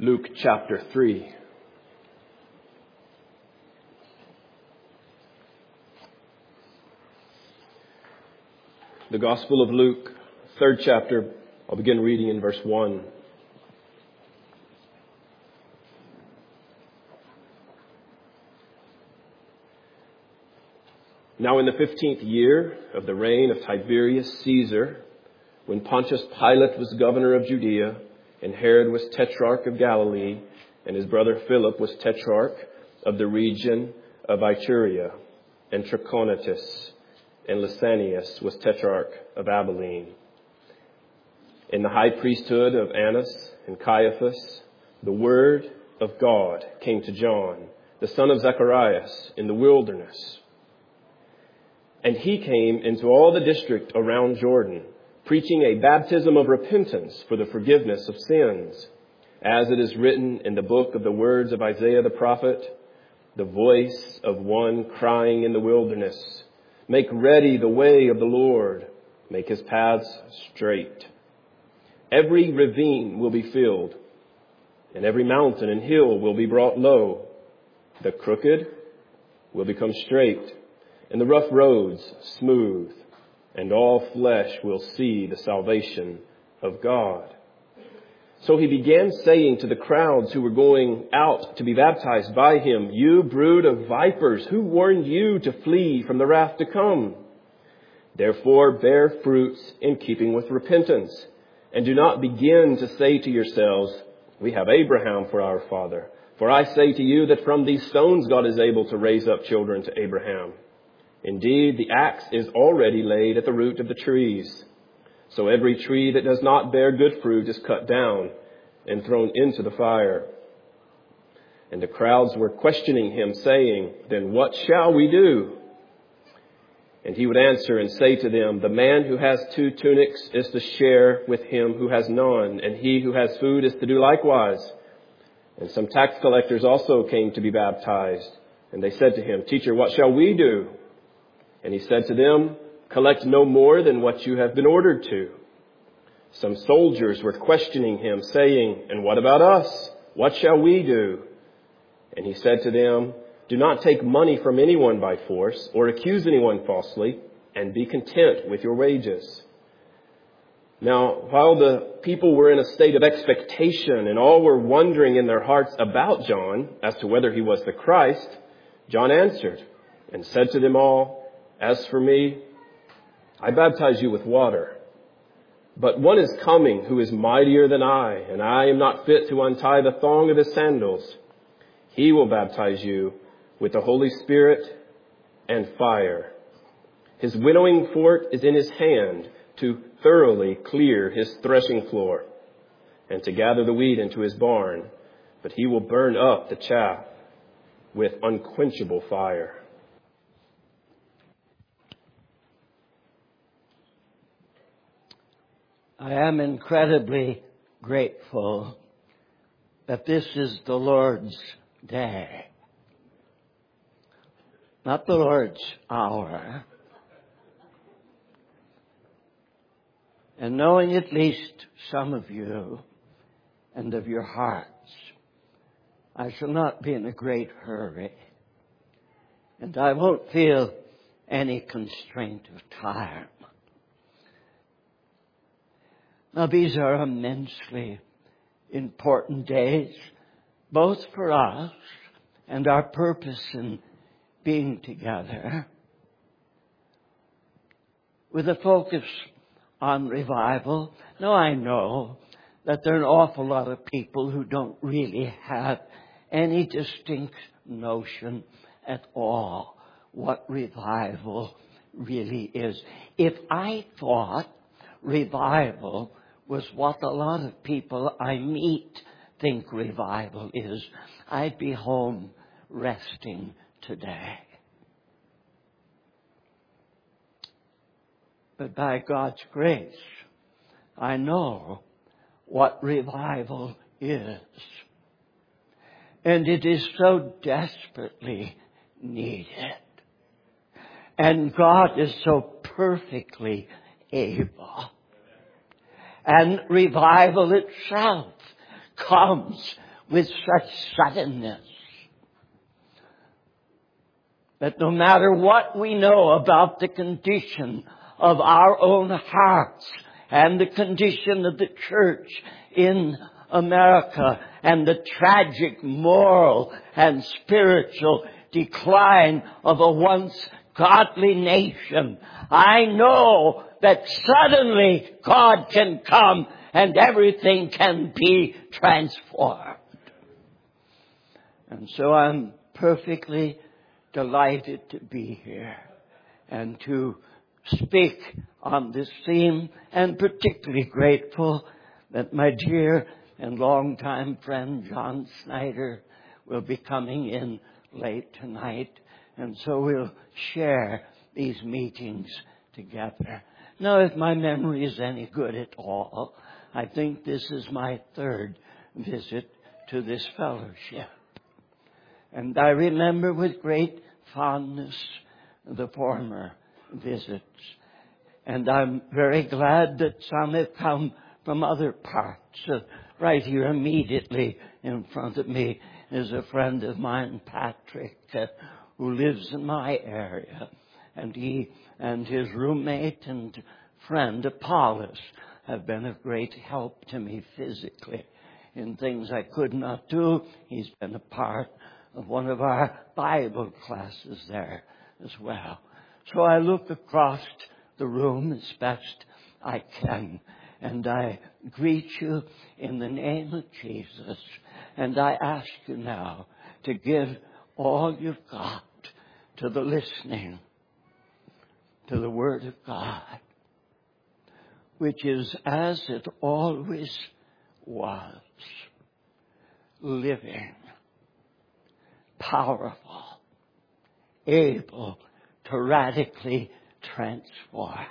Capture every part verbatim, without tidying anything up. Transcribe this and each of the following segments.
Luke chapter three. The Gospel of Luke, third chapter. I'll begin reading in verse one. Now in the fifteenth year of the reign of Tiberius Caesar, when Pontius Pilate was governor of Judea, and Herod was tetrarch of Galilee, and his brother Philip was tetrarch of the region of Iturea, and Trachonitis, and Lysanias was tetrarch of Abilene. In the high priesthood of Annas and Caiaphas, the word of God came to John, the son of Zacharias, in the wilderness. And he came into all the district around Jordan, preaching a baptism of repentance for the forgiveness of sins, as it is written in the book of the words of Isaiah the prophet, the voice of one crying in the wilderness, make ready the way of the Lord, make his paths straight. Every ravine will be filled, and every mountain and hill will be brought low. The crooked will become straight, and the rough roads smooth, and all flesh will see the salvation of God. So he began saying to the crowds who were going out to be baptized by him, "You brood of vipers, who warned you to flee from the wrath to come? Therefore bear fruits in keeping with repentance, and do not begin to say to yourselves, 'We have Abraham for our father.' For I say to you that from these stones God is able to raise up children to Abraham. Indeed, the axe is already laid at the root of the trees. So every tree that does not bear good fruit is cut down and thrown into the fire." And the crowds were questioning him, saying, "Then what shall we do?" And he would answer and say to them, "The man who has two tunics is to share with him who has none, and he who has food is to do likewise." And some tax collectors also came to be baptized. And they said to him, "Teacher, what shall we do?" And he said to them, "Collect no more than what you have been ordered to." Some soldiers were questioning him, saying, "And what about us? What shall we do?" And he said to them, "Do not take money from anyone by force or accuse anyone falsely, and be content with your wages." Now, while the people were in a state of expectation and all were wondering in their hearts about John as to whether he was the Christ, John answered and said to them all, "As for me, I baptize you with water. But one is coming who is mightier than I, and I am not fit to untie the thong of his sandals. He will baptize you with the Holy Spirit and fire. His winnowing fork is in his hand to thoroughly clear his threshing floor and to gather the wheat into his barn, but he will burn up the chaff with unquenchable fire." I am incredibly grateful that this is the Lord's day. Not the Lord's hour. And knowing at least some of you and of your hearts, I shall not be in a great hurry. And I won't feel any constraint of time. Now, these are immensely important days, both for us and our purpose in being together, with a focus on revival. Now, I know that there are an awful lot of people who don't really have any distinct notion at all what revival really is. If I thought revival was what a lot of people I meet think revival is, I'd be home resting today. But by God's grace, I know what revival is. And it is so desperately needed. And God is so perfectly able. And revival itself comes with such suddenness that no matter what we know about the condition of our own hearts and the condition of the church in America and the tragic moral and spiritual decline of a once godly nation, I know that suddenly God can come and everything can be transformed. And so I'm perfectly delighted to be here and to speak on this theme, and particularly grateful that my dear and longtime friend John Snyder will be coming in late tonight, and so we'll share these meetings together. Now, if my memory is any good at all, I think this is my third visit to this fellowship. And I remember with great fondness the former visits. And I'm very glad that some have come from other parts. Uh, right here immediately in front of me is a friend of mine, Patrick, uh, who lives in my area. And he and his roommate and friend, Apollos, have been of great help to me physically in things I could not do. He's been a part of one of our Bible classes there as well. So I look across the room as best I can, and I greet you in the name of Jesus. And I ask you now to give all you've got to the listening to the Word of God, which is as it always was, living, powerful, able to radically transform.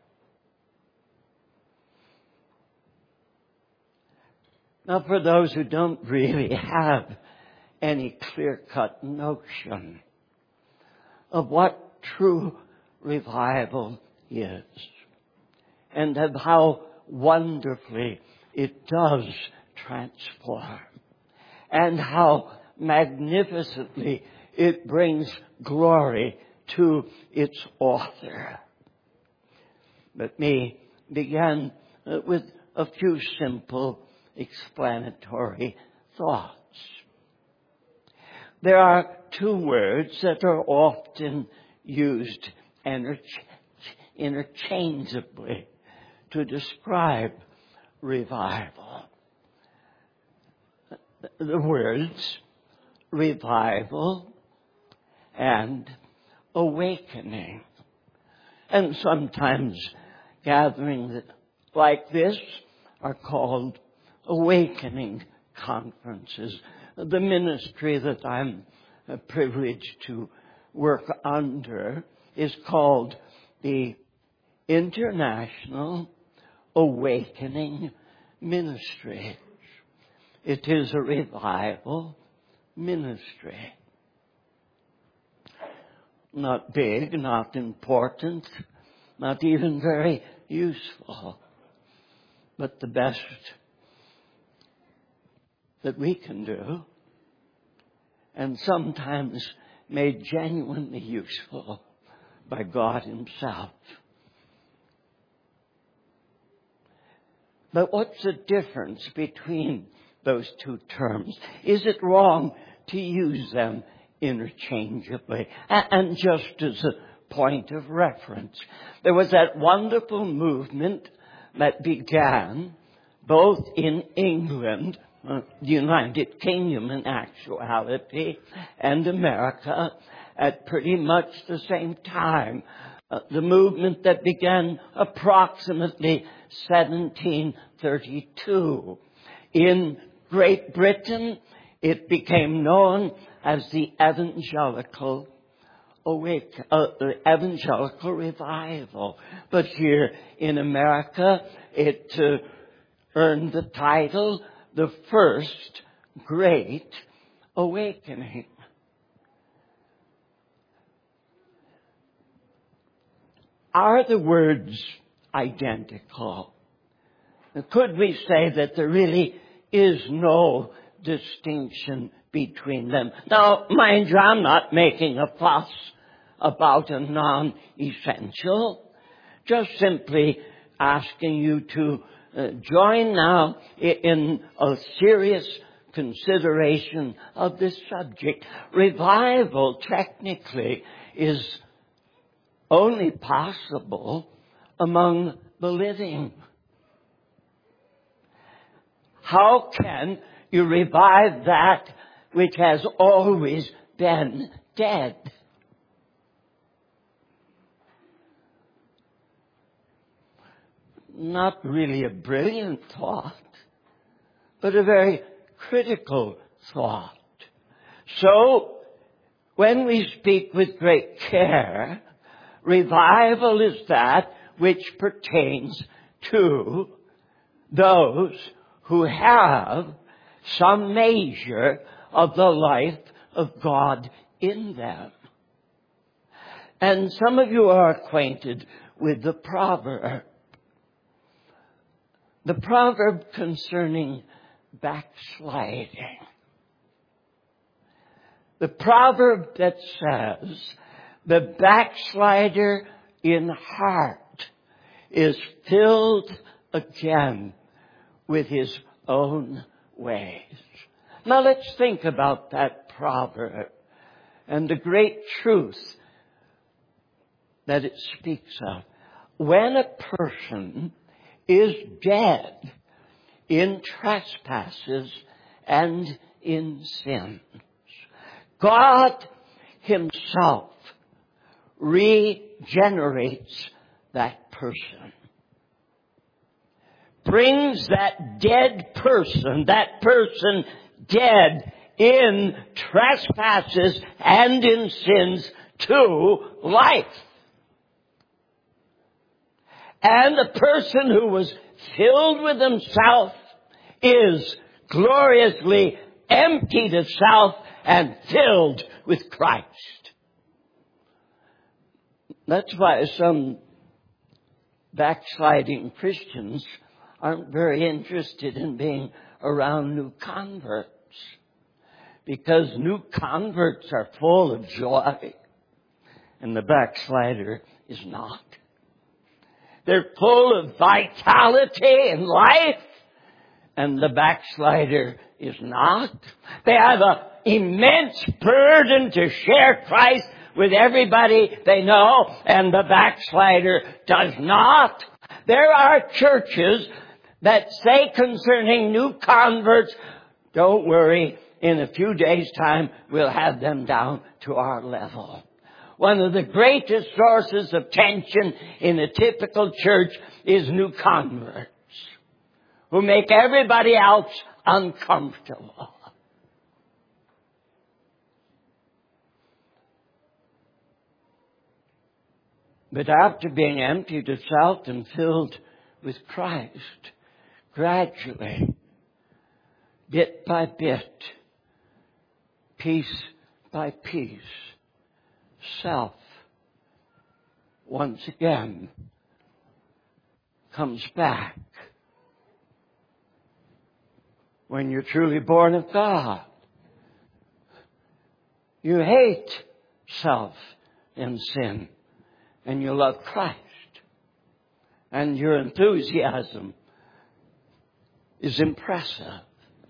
Now, for those who don't really have any clear-cut notion of what true revival is and of how wonderfully it does transform and how magnificently it brings glory to its author, let me begin with a few simple explanatory thoughts. There are two words that are often used interchangeably to describe revival. The words revival and awakening. And sometimes gatherings like this are called awakening conferences. The ministry that I'm privileged to work under is called the International Awakening Ministry. It is a revival ministry. Not big, not important, not even very useful, but the best that we can do, and sometimes made genuinely useful by God Himself. But what's the difference between those two terms? Is it wrong to use them interchangeably? And just as a point of reference, there was that wonderful movement that began both in England, uh, the United Kingdom in actuality, and America at pretty much the same time. Uh, the movement that began approximately seventeen thirty-two. In Great Britain, it became known as the Evangelical Awake, uh, the Evangelical Revival. But here in America, it uh, earned the title, the First Great Awakening. Are the words identical? Could we say that there really is no distinction between them. Now, mind you, I'm not making a fuss about a non-essential. Just simply asking you to uh, join now in a serious consideration of this subject. Revival, technically, is only possible among the living. How can you revive that which has always been dead? Not really a brilliant thought, but a very critical thought. So, when we speak with great care, revival is that which pertains to those who have some measure of the life of God in them. And some of you are acquainted with the proverb. The proverb concerning backsliding. The proverb that says, the backslider in heart is filled again with his own ways. Now let's think about that proverb and the great truth that it speaks of. When a person is dead in trespasses and in sins, God himself regenerates that person. Brings that dead person, that person dead in trespasses and in sins to life. And the person who was filled with himself is gloriously emptied of self and filled with Christ. That's why some backsliding Christians aren't very interested in being around new converts, because new converts are full of joy and the backslider is not. They're full of vitality and life, and the backslider is not. They have an immense burden to share Christ with everybody they know, and the backslider does not. There are churches that say concerning new converts, don't worry, in a few days' time we'll have them down to our level. One of the greatest sources of tension in a typical church is new converts who make everybody else uncomfortable. But after being emptied of self and filled with Christ, gradually, bit by bit, piece by piece, self once again comes back. When you're truly born of God, you hate self and sin, and you love Christ, and your enthusiasm is impressive.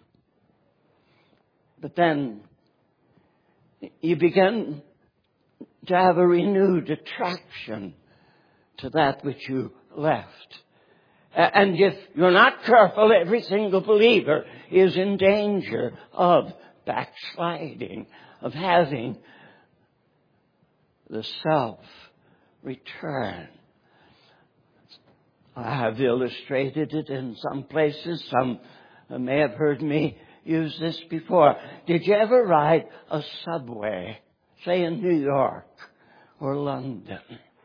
But then you begin to have a renewed attraction to that which you left. And if you're not careful, every single believer is in danger of backsliding, of having the self return. I have illustrated it in some places. Some may have heard me use this before. Did you ever ride a subway, say in New York or London?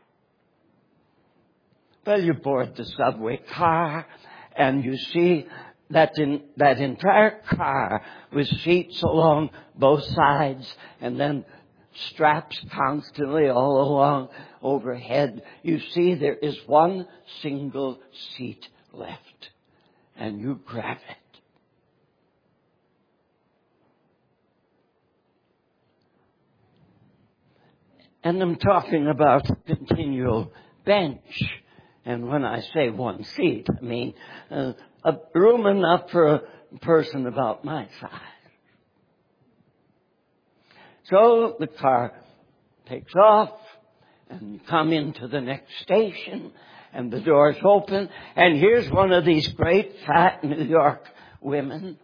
Well, you board the subway car and you see that in that entire car with seats along both sides and then straps constantly all along overhead. You see there is one single seat left, and you grab it. And I'm talking about a continual bench. And when I say one seat, I mean uh, a room enough for a person about my size. So the car takes off, and you come into the next station, and the doors open, and here's one of these great fat New York women.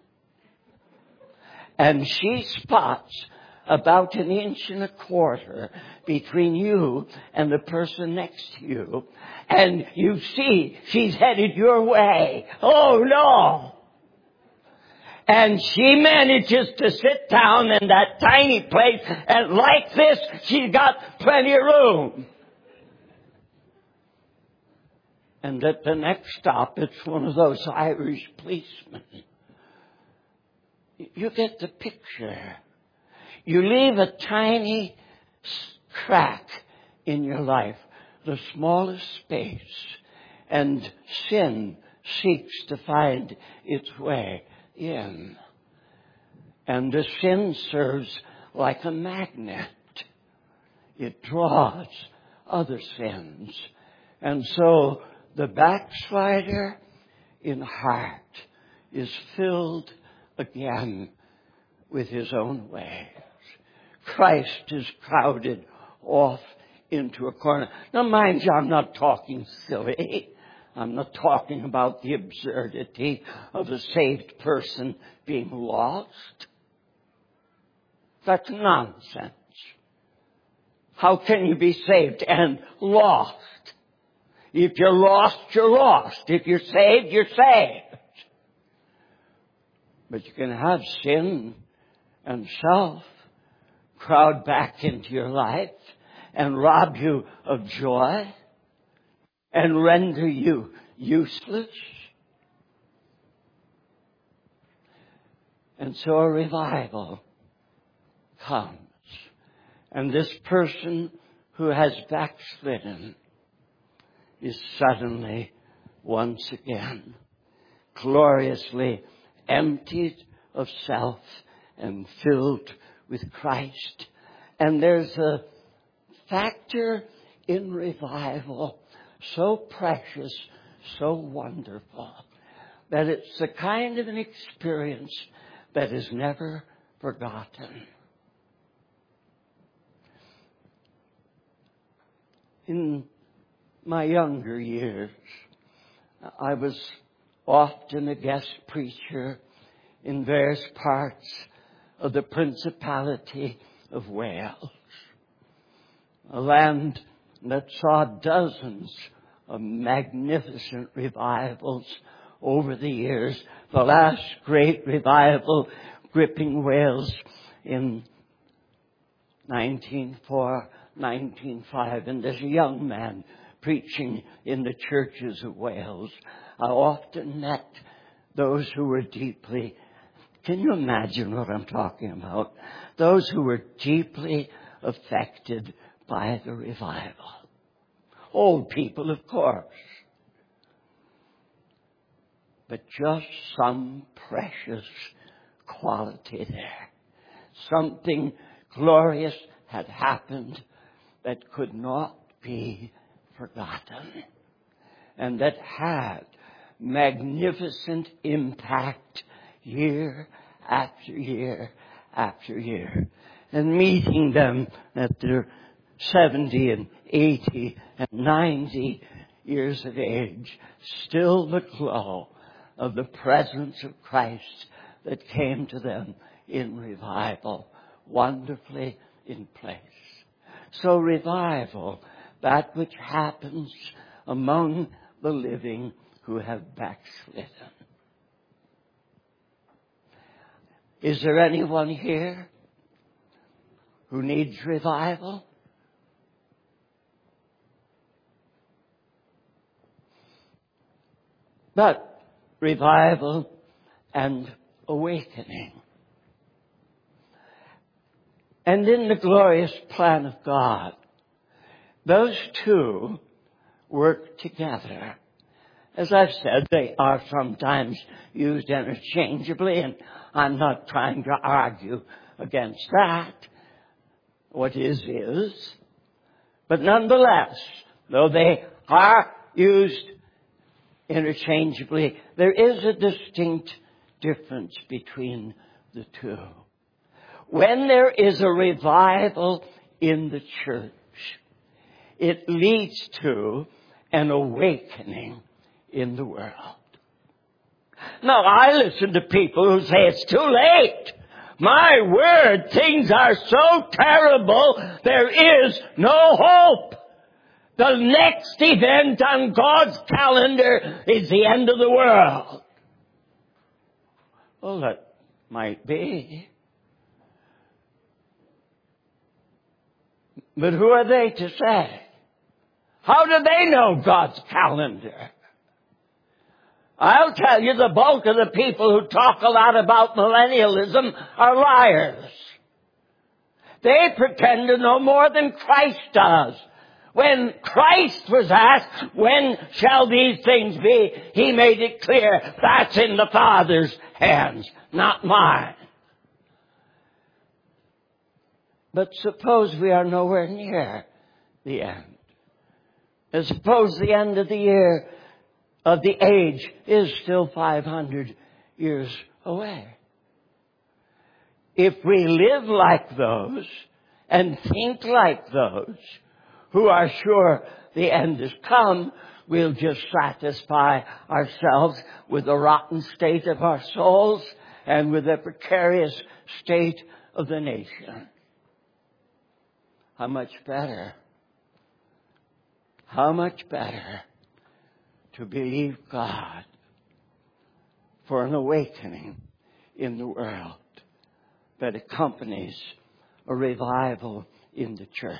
And she spots about an inch and a quarter between you and the person next to you. And you see she's headed your way. Oh, no! And she manages to sit down in that tiny place, and like this, she's got plenty of room. And at the next stop, it's one of those Irish policemen. You get the picture. You leave a tiny crack in your life, the smallest space, and sin seeks to find its way in. And the sin serves like a magnet. It draws other sins. And so the backslider in heart is filled again with his own ways. Christ is crowded off into a corner. Now, mind you, I'm not talking silly. I'm not talking about the absurdity of a saved person being lost. That's nonsense. How can you be saved and lost? If you're lost, you're lost. If you're saved, you're saved. But you can have sin and self crowd back into your life and rob you of joy and render you useless. And so a revival comes. And this person who has backslidden is suddenly, once again, gloriously emptied of self and filled with Christ. And there's a factor in revival so precious, so wonderful, that it's the kind of an experience that is never forgotten. In my younger years, I was often a guest preacher in various parts of the Principality of Wales, a land that saw dozens of magnificent revivals over the years. The last great revival gripping Wales in nineteen oh four, nineteen oh five. And as a young man preaching in the churches of Wales, I often met those who were deeply, can you imagine what I'm talking about? Those who were deeply affected by the revival. Old people, of course. But just some precious quality there. Something glorious had happened that could not be forgotten. And that had magnificent impact year after year after year. And meeting them at their seventy and eighty and ninety years of age, still the glow of the presence of Christ that came to them in revival, wonderfully in place. So revival, that which happens among the living who have backslidden. Is there anyone here who needs revival? But revival and awakening. And in the glorious plan of God, those two work together. As I've said, they are sometimes used interchangeably, and I'm not trying to argue against that. What is, is. But nonetheless, though they are used interchangeably, there is a distinct difference between the two. When there is a revival in the church, it leads to an awakening in the world. Now, I listen to people who say it's too late. My word, things are so terrible, there is no hope. The next event on God's calendar is the end of the world. Well, that might be. But who are they to say? How do they know God's calendar? I'll tell you, the bulk of the people who talk a lot about millennialism are liars. They pretend to know more than Christ does. When Christ was asked, when shall these things be, he made it clear, that's in the Father's hands, not mine. But suppose we are nowhere near the end. And suppose the end of the year, of the age, is still five hundred years away. If we live like those and think like those who are sure the end has come, we'll just satisfy ourselves with the rotten state of our souls and with the precarious state of the nation. How much better, how much better to believe God for an awakening in the world that accompanies a revival in the church.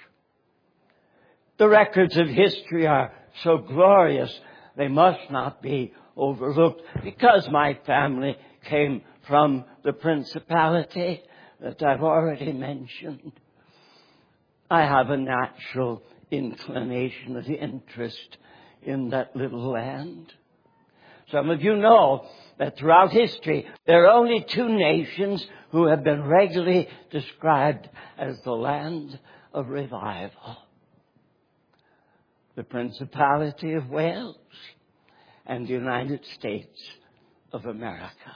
The records of history are so glorious, they must not be overlooked. Because my family came from the principality that I've already mentioned, I have a natural inclination of interest in that little land. Some of you know that throughout history, there are only two nations who have been regularly described as the land of revival. The Principality of Wales and the United States of America.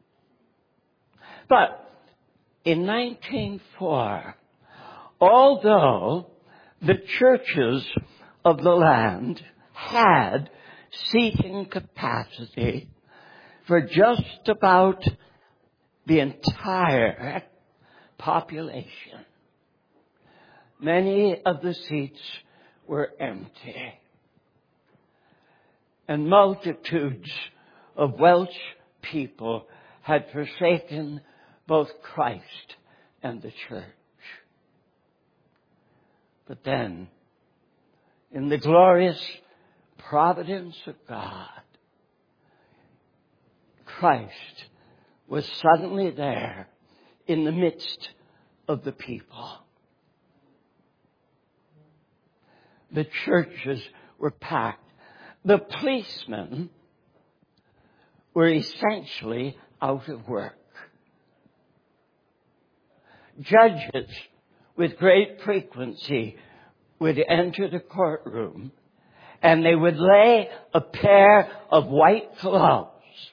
But in nineteen oh four, although the churches of the land had seating capacity for just about the entire population, many of the seats were empty. And multitudes of Welsh people had forsaken both Christ and the church. But then, in the glorious providence of God, Christ was suddenly there in the midst of the people. The churches were packed. The policemen were essentially out of work. Judges with great frequency would enter the courtroom and they would lay a pair of white gloves.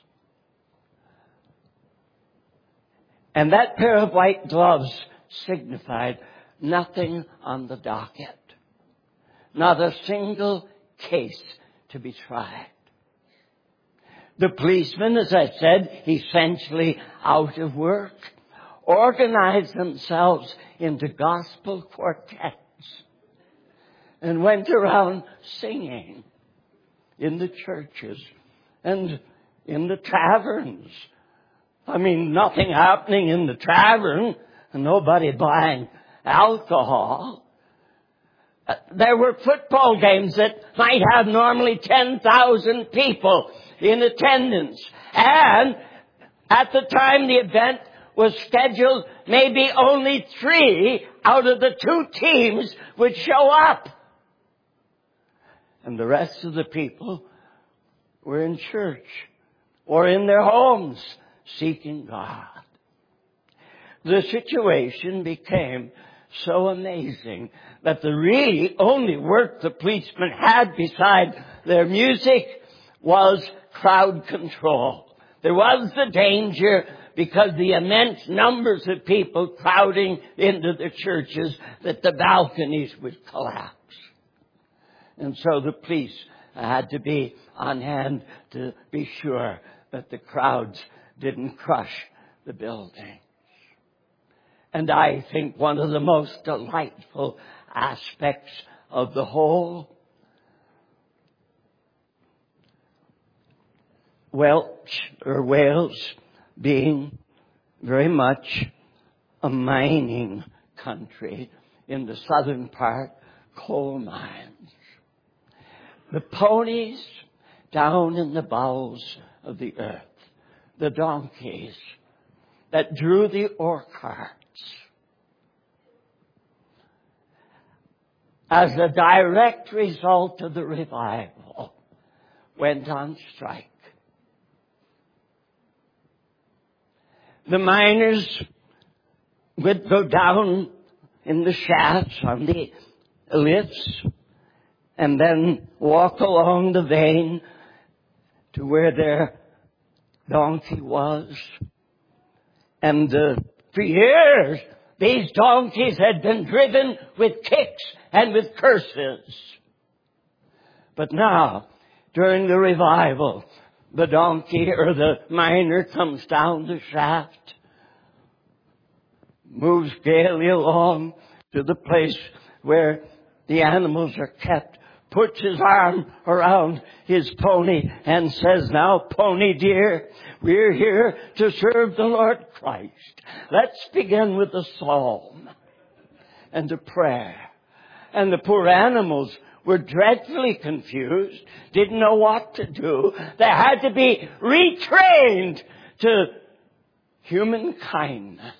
And that pair of white gloves signified nothing on the docket. Not a single case to be tried. The policemen, as I said, essentially out of work, organized themselves into gospel quartets and went around singing in the churches and in the taverns. I mean, nothing happening in the tavern and nobody buying alcohol. Uh, there were football games that might have normally ten thousand people in attendance. And at the time the event was scheduled, maybe only three out of the two teams would show up. And the rest of the people were in church or in their homes seeking God. The situation became so amazing that the really only work the policemen had beside their music was crowd control. There was the danger because the immense numbers of people crowding into the churches that the balconies would collapse. And so the police had to be on hand to be sure that the crowds didn't crush the building. And I think one of the most delightful aspects of the whole, Welsh or Wales being very much a mining country in the southern part, coal mines. The ponies down in the bowels of the earth, the donkeys that drew the ore carts, as a direct result of the revival, went on strike. The miners would go down in the shafts on the lifts and then walk along the vein to where their donkey was. And uh, for years, these donkeys had been driven with kicks and with curses. But now, during the revival, the donkey or the miner comes down the shaft, moves gaily along to the place where the animals are kept, puts his arm around his pony and says, "Now, pony dear, we're here to serve the Lord Christ. Let's begin with a psalm and a prayer." And the poor animals were dreadfully confused, didn't know what to do. They had to be retrained to human kindness.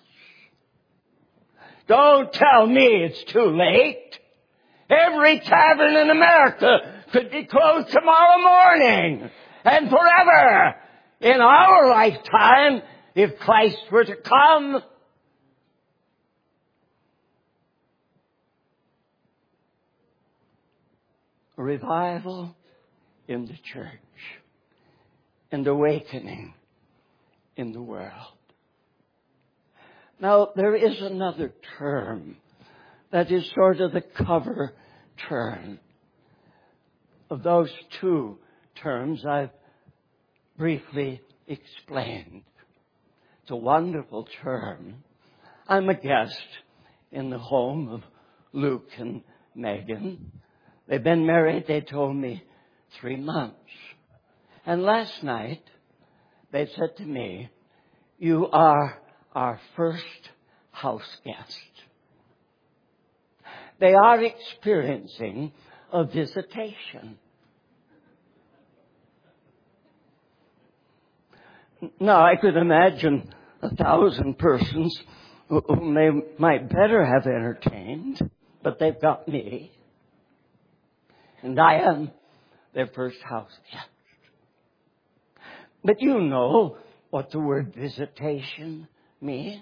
Don't tell me it's too late. Every tavern in America could be closed tomorrow morning and forever. In our lifetime, if Christ were to come, a revival in the church and awakening in the world. Now, there is another term that is sort of the cover term of those two terms I've briefly explained. It's a wonderful term. I'm a guest in the home of Luke and Megan. They've been married, they told me, three months. And last night, they said to me, "You are our first house guest." They are experiencing a visitation. Now, I could imagine a thousand persons whom they might better have entertained, but they've got me. And I am their first house guest. But you know what the word visitation means.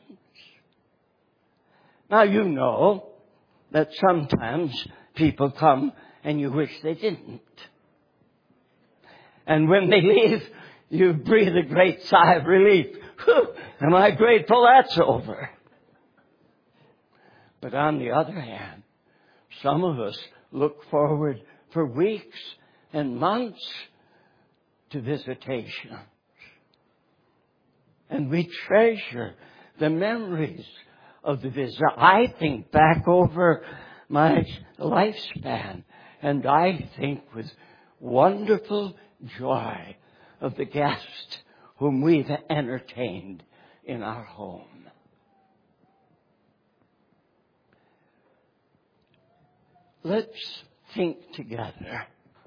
Now, you know that sometimes people come and you wish they didn't. And when they leave, you breathe a great sigh of relief. Whew, am I grateful that's over? But on the other hand, some of us look forward for weeks and months to visitations. And we treasure the memories of the visit. I think back over my lifespan, and I think with wonderful joy of the guests whom we've entertained in our home. Let's think together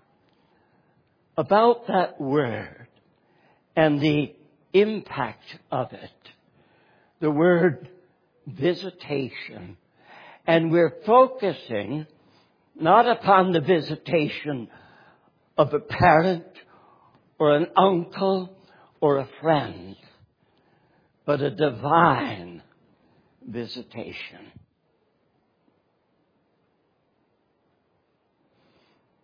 about that word and the impact of it. The word visitation. And we're focusing not upon the visitation of a parent or an uncle or a friend, but a divine visitation.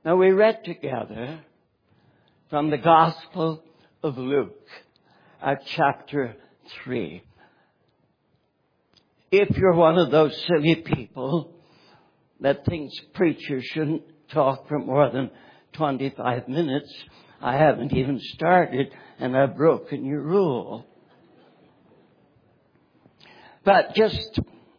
Now we read together from the Gospel of Luke at chapter three. If you're one of those silly people that thinks preachers shouldn't talk for more than twenty-five minutes, I haven't even started and I've broken your rule. But just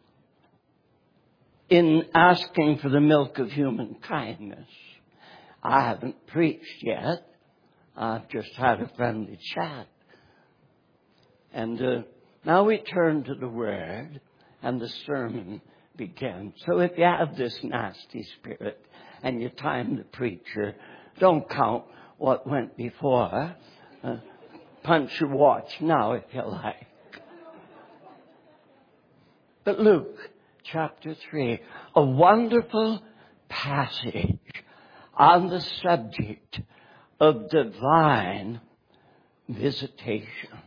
in asking for the milk of human kindness, I haven't preached yet. I've just had a friendly chat. And uh, now we turn to the Word, and the sermon begins. So if you have this nasty spirit and you time the preacher, don't count what went before. Uh, punch your watch now if you like. But Luke chapter three, a wonderful passage on the subject of divine visitations.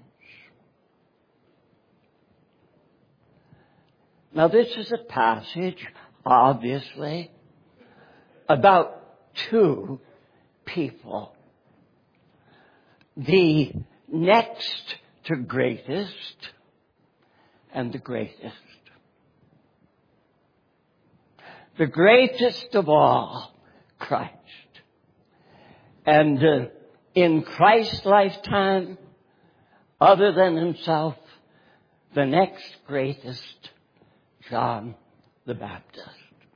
Now this is a passage, obviously, about two people. The next to greatest and the greatest. The greatest of all, Christ. And uh, in Christ's lifetime, other than himself, the next greatest, John the Baptist.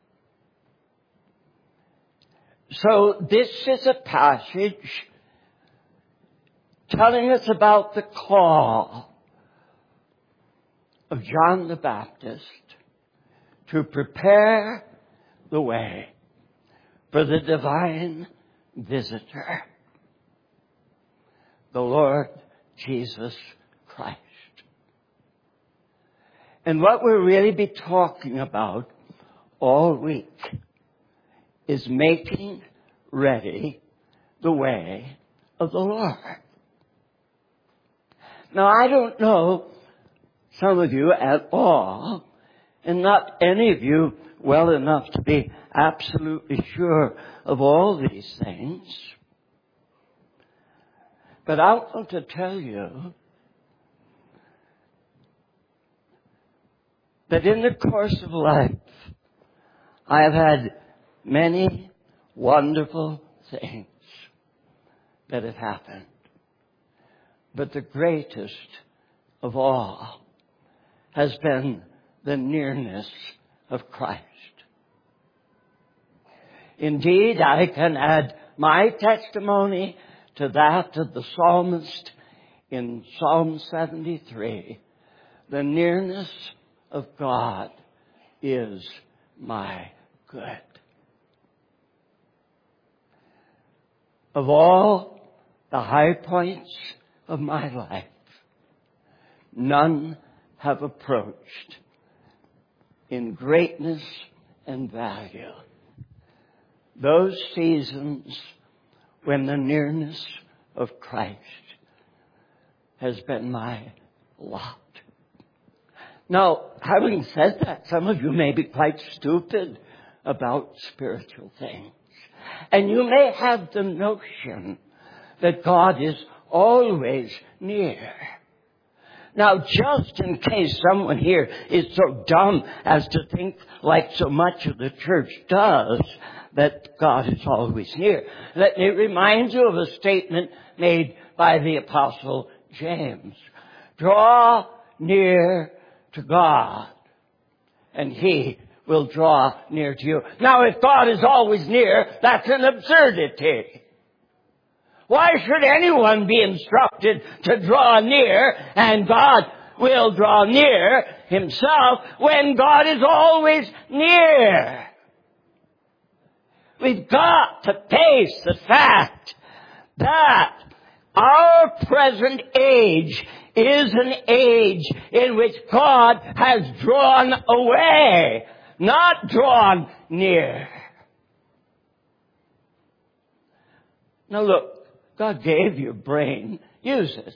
So this is a passage telling us about the call of John the Baptist to prepare the way for the divine visitor, the Lord Jesus Christ. And what we'll really be talking about all week is making ready the way of the Lord. Now, I don't know some of you at all, and not any of you well enough to be absolutely sure of all these things. But I want to tell you that in the course of life, I have had many wonderful things that have happened. But the greatest of all has been the nearness of Christ. Indeed, I can add my testimony to that of the psalmist in Psalm seventy-three. The nearness of God is my good. Of all the high points of my life, none have approached in greatness and value those seasons when the nearness of Christ has been my lot. Now, having said that, some of you may be quite stupid about spiritual things. And you may have the notion that God is always near. Now, just in case someone here is so dumb as to think, like so much of the church does, that God is always near, let me remind you of a statement made by the Apostle James. Draw near to God, and He will draw near to you. Now, if God is always near, that's an absurdity. Why should anyone be instructed to draw near, and God will draw near Himself when God is always near? We've got to face the fact that our present age is an age in which God has drawn away, not drawn near. Now look, God gave you a brain. Use it.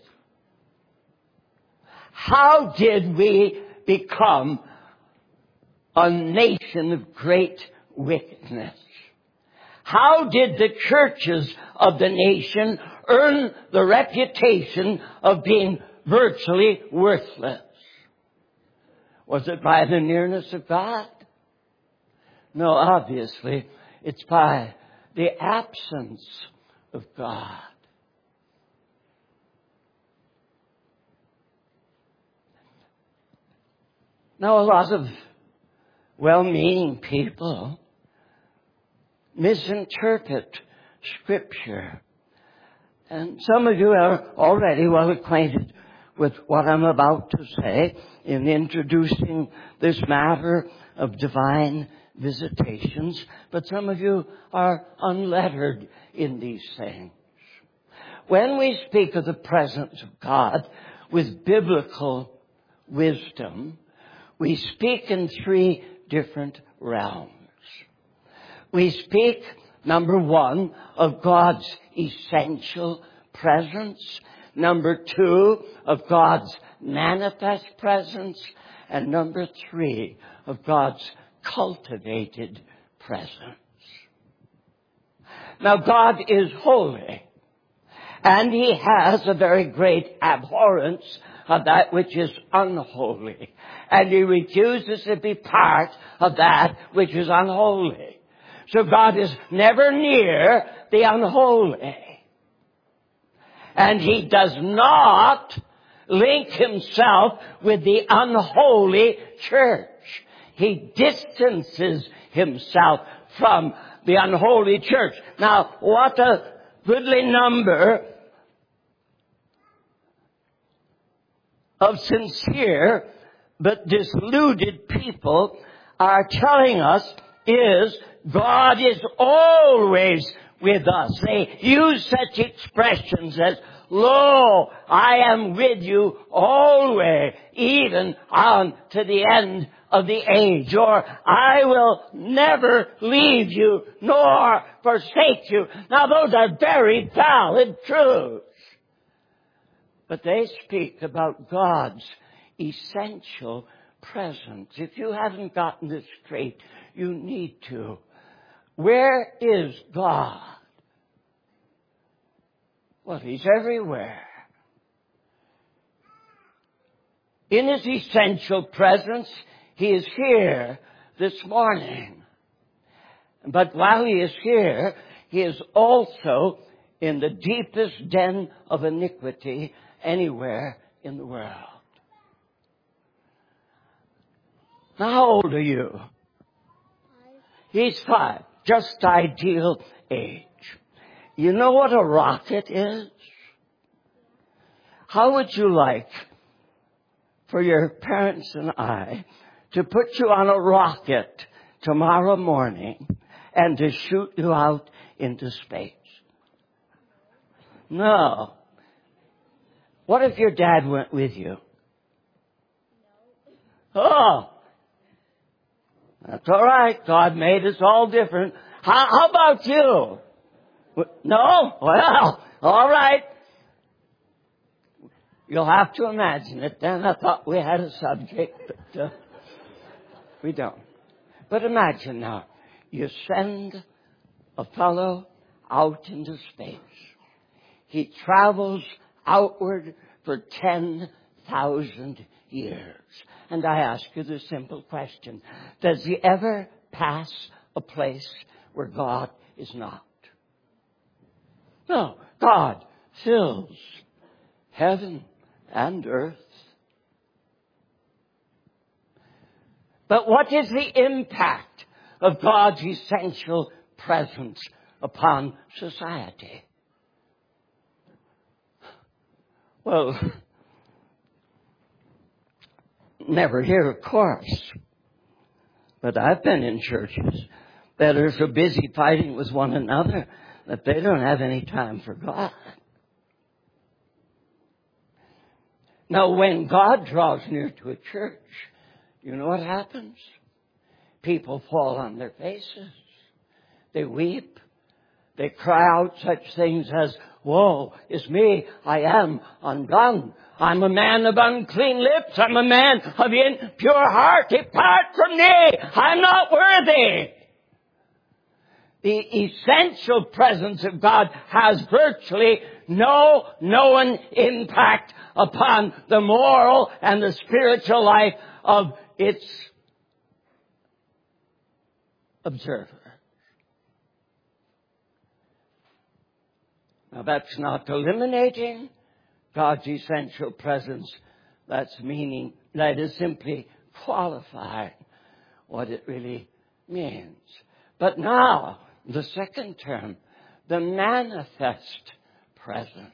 How did we become a nation of great wickedness? How did the churches of the nation earn the reputation of being virtually worthless? Was it by the nearness of God? No, obviously, it's by the absence of God. Now, a lot of well-meaning people misinterpret Scripture. And some of you are already well acquainted with what I'm about to say in introducing this matter of divine visitations, but some of you are unlettered in these things. When we speak of the presence of God with biblical wisdom, we speak in three different realms. We speak, number one, of God's essential presence. Number two, of God's manifest presence. And number three, of God's cultivated presence. Now, God is holy, and He has a very great abhorrence of that which is unholy. And He refuses to be part of that which is unholy. So God is never near the unholy. And He does not link Himself with the unholy church. He distances Himself from the unholy church. Now, what a goodly number of sincere but deluded people are telling us is God is always with us. They use such expressions as, "Lo, I am with you always, even on to the end of the age," or "I will never leave you nor forsake you." Now, those are very valid truths. But they speak about God's essential presence. If you haven't gotten this straight, you need to. Where is God? Well, He's everywhere. In His essential presence, He is here this morning. But while He is here, He is also in the deepest den of iniquity anywhere in the world. Now, how old are you? He's five. Just ideal age. You know what a rocket is? How would you like for your parents and I to put you on a rocket tomorrow morning and to shoot you out into space? No. What if your dad went with you? Oh. That's all right. God made us all different. How, how about you? No? Well, all right. You'll have to imagine it then. I thought we had a subject, but uh, we don't. But imagine now, you send a fellow out into space. He travels outward for ten thousand years. And I ask you the simple question, does he ever pass a place where God is not? No, God fills heaven and earth. But what is the impact of God's essential presence upon society? Well, never here, of course. But I've been in churches that are so busy fighting with one another that they don't have any time for God. Now, when God draws near to a church, you know what happens? People fall on their faces. They weep. They cry out such things as, "Woe is me, I am undone. I'm a man of unclean lips. I'm a man of impure heart. Depart from me. I'm not worthy." The essential presence of God has virtually no known impact upon the moral and the spiritual life of its observer. Now that's not eliminating God's essential presence. That's meaning, that is simply qualifying what it really means. But now, the second term, the manifest presence.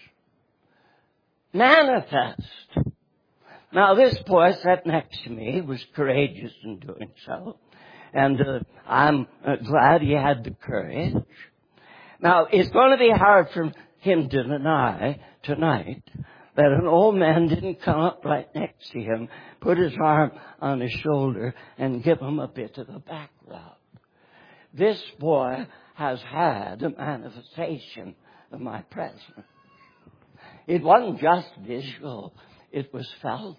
Manifest. Now this boy sat next to me, was courageous in doing so. And uh, I'm uh, glad he had the courage. Now, it's going to be hard for him to deny tonight that an old man didn't come up right next to him, put his arm on his shoulder, and give him a bit of a back rub. This boy has had a manifestation of my presence. It wasn't just visual, it was felt.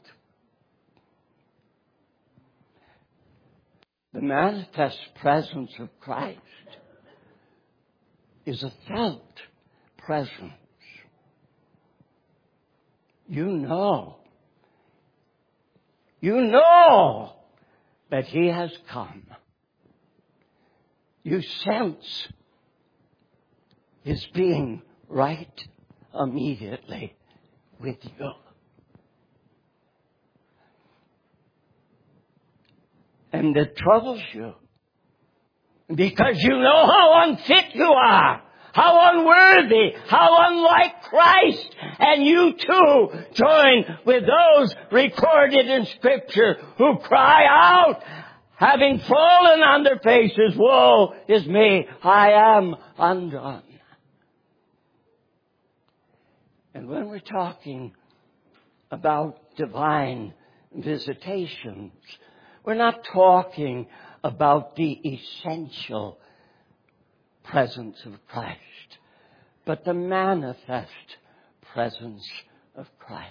The manifest presence of Christ is a felt presence. You know, you know that He has come. You sense His being right immediately with you. And it troubles you because you know how unfit you are, how unworthy, how unlike Christ. And you too join with those recorded in Scripture who cry out, having fallen on their faces, woe is me, I am undone. And when we're talking about divine visitations, we're not talking about the essential presence of Christ, but the manifest presence of Christ.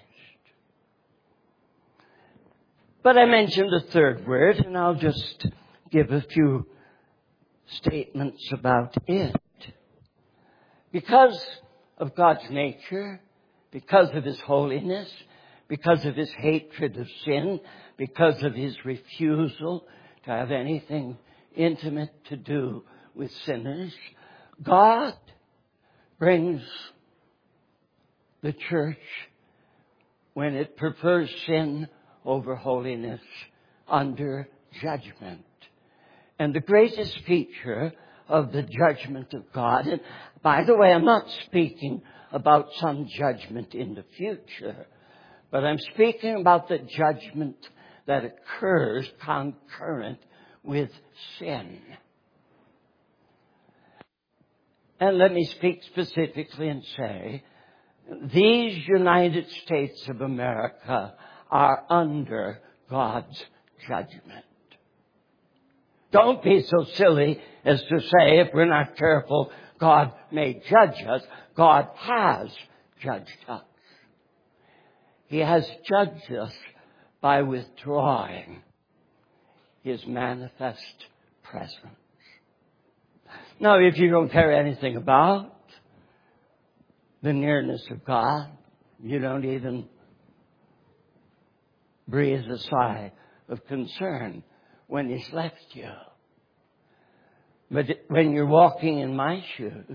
But I mentioned a third word, and I'll just give a few statements about it. Because of God's nature, because of His holiness, because of His hatred of sin, because of His refusal to have anything intimate to do with sinners, God brings the church, when it prefers sin over holiness, under judgment. And the greatest feature of the judgment of God, and by the way, I'm not speaking about some judgment in the future, but I'm speaking about the judgment that occurs concurrent with sin. And let me speak specifically and say, these United States of America are under God's judgment. Don't be so silly as to say, if we're not careful, God may judge us. God has judged us. He has judged us by withdrawing His manifest presence. Now, if you don't care anything about the nearness of God, you don't even breathe a sigh of concern when He's left you. But when you're walking in my shoes,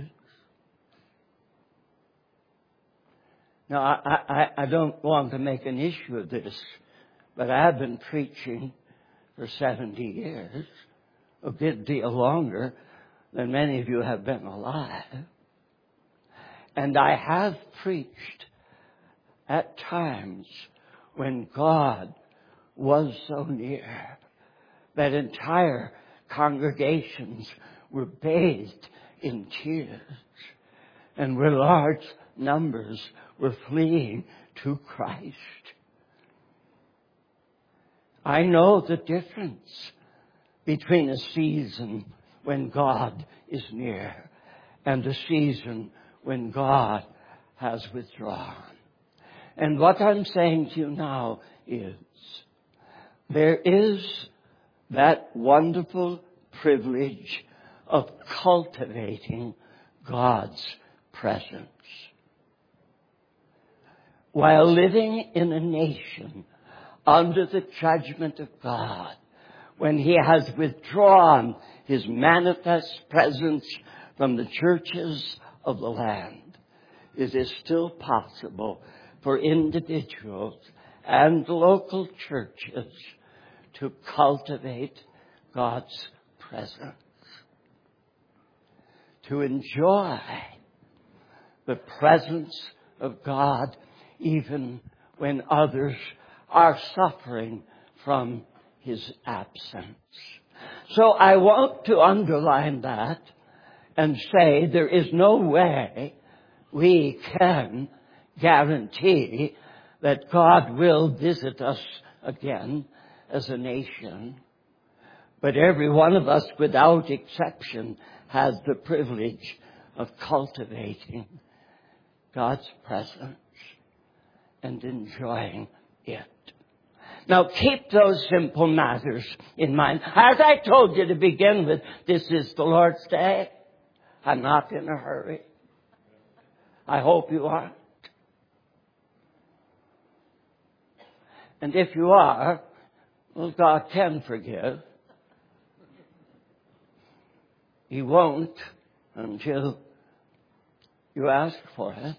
now I, I, I don't want to make an issue of this, but I have been preaching for seventy years, a good deal longer than many of you have been alive. And I have preached at times when God was so near that entire congregations were bathed in tears and where large numbers were fleeing to Christ. I know the difference between a season when God is near and a season when God has withdrawn. And what I'm saying to you now is, there is that wonderful privilege of cultivating God's presence. While living in a nation under the judgment of God, when He has withdrawn His manifest presence from the churches of the land, it is still possible for individuals and local churches to cultivate God's presence, to enjoy the presence of God even when others are suffering from His absence. So I want to underline that and say there is no way we can guarantee that God will visit us again as a nation. But every one of us, without exception, has the privilege of cultivating God's presence and enjoying it. Now, keep those simple matters in mind. As I told you to begin with, this is the Lord's Day. I'm not in a hurry. I hope you aren't. And if you are, well, God can forgive. He won't until you ask for it.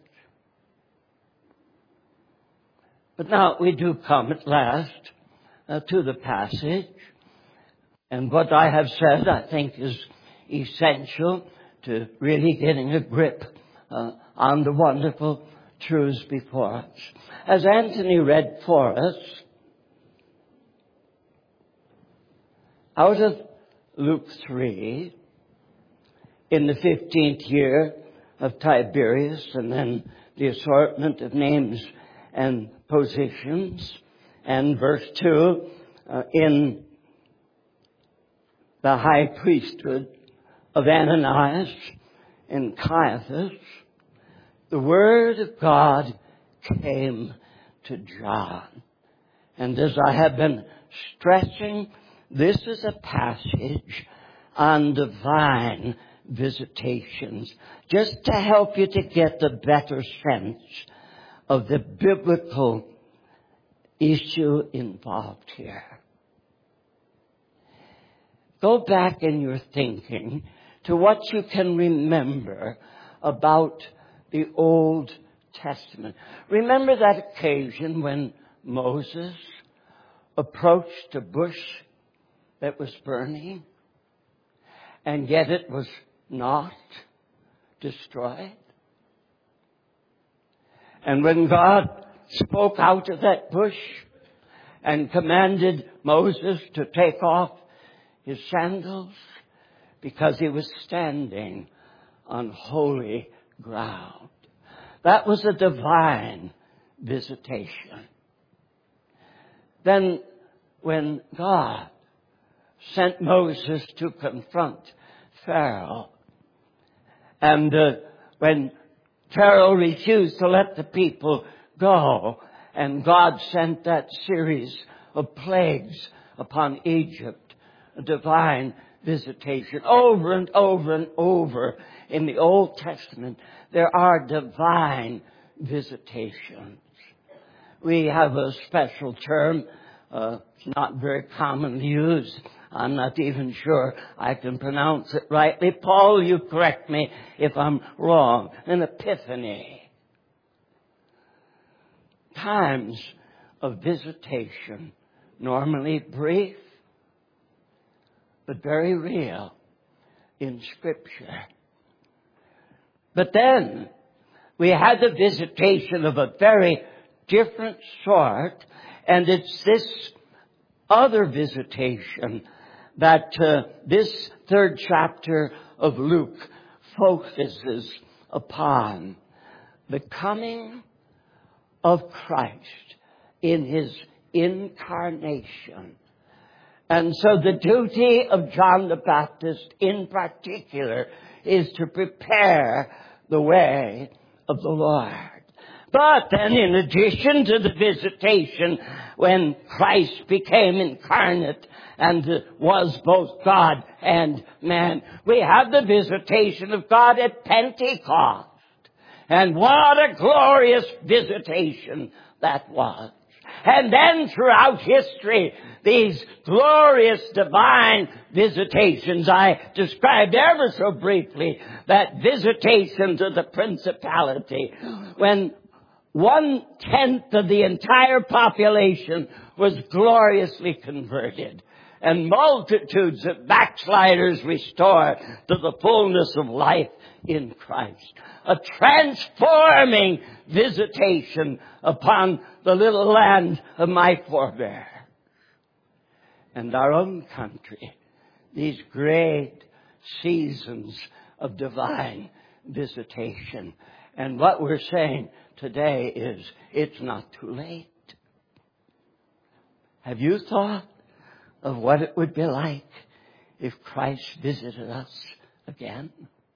But now we do come at last uh, to the passage. And what I have said, I think, is essential to really getting a grip uh, on the wonderful truths before us. As Anthony read for us, out of Luke three, in the fifteenth year of Tiberius, and then the assortment of names and positions, and verse two, uh, in the high priesthood of Ananias and Caiaphas, the word of God came to John. And as I have been stressing, this is a passage on divine visitations, just to help you to get the better sense of the biblical issue involved here. Go back in your thinking to what you can remember about the Old Testament. Remember that occasion when Moses approached a bush that was burning, and yet it was not destroyed? And when God spoke out of that bush and commanded Moses to take off his sandals because he was standing on holy ground, that was a divine visitation. Then when God sent Moses to confront Pharaoh, and uh, when Pharaoh refused to let the people go, and God sent that series of plagues upon Egypt, a divine visitation. Over and over and over in the Old Testament, there are divine visitations. We have a special term, uh, not very commonly used. I'm not even sure I can pronounce it rightly. Paul, you correct me if I'm wrong. An epiphany. Times of visitation, normally brief, but very real in Scripture. But then we had the visitation of a very different sort, and it's this other visitation that uh, this third chapter of Luke focuses upon: the coming of Christ in His incarnation. And so the duty of John the Baptist in particular is to prepare the way of the Lord. But then in addition to the visitation, when Christ became incarnate and was both God and man, we have the visitation of God at Pentecost. And what a glorious visitation that was. And then throughout history, these glorious divine visitations, I described ever so briefly that visitation to the principality, when one-tenth of the entire population was gloriously converted, and multitudes of backsliders restored to the fullness of life in Christ. A transforming visitation upon the little land of my forebear. And our own country, these great seasons of divine visitation. And what we're saying today is, it's not too late. Have you thought of what it would be like if Christ visited us again?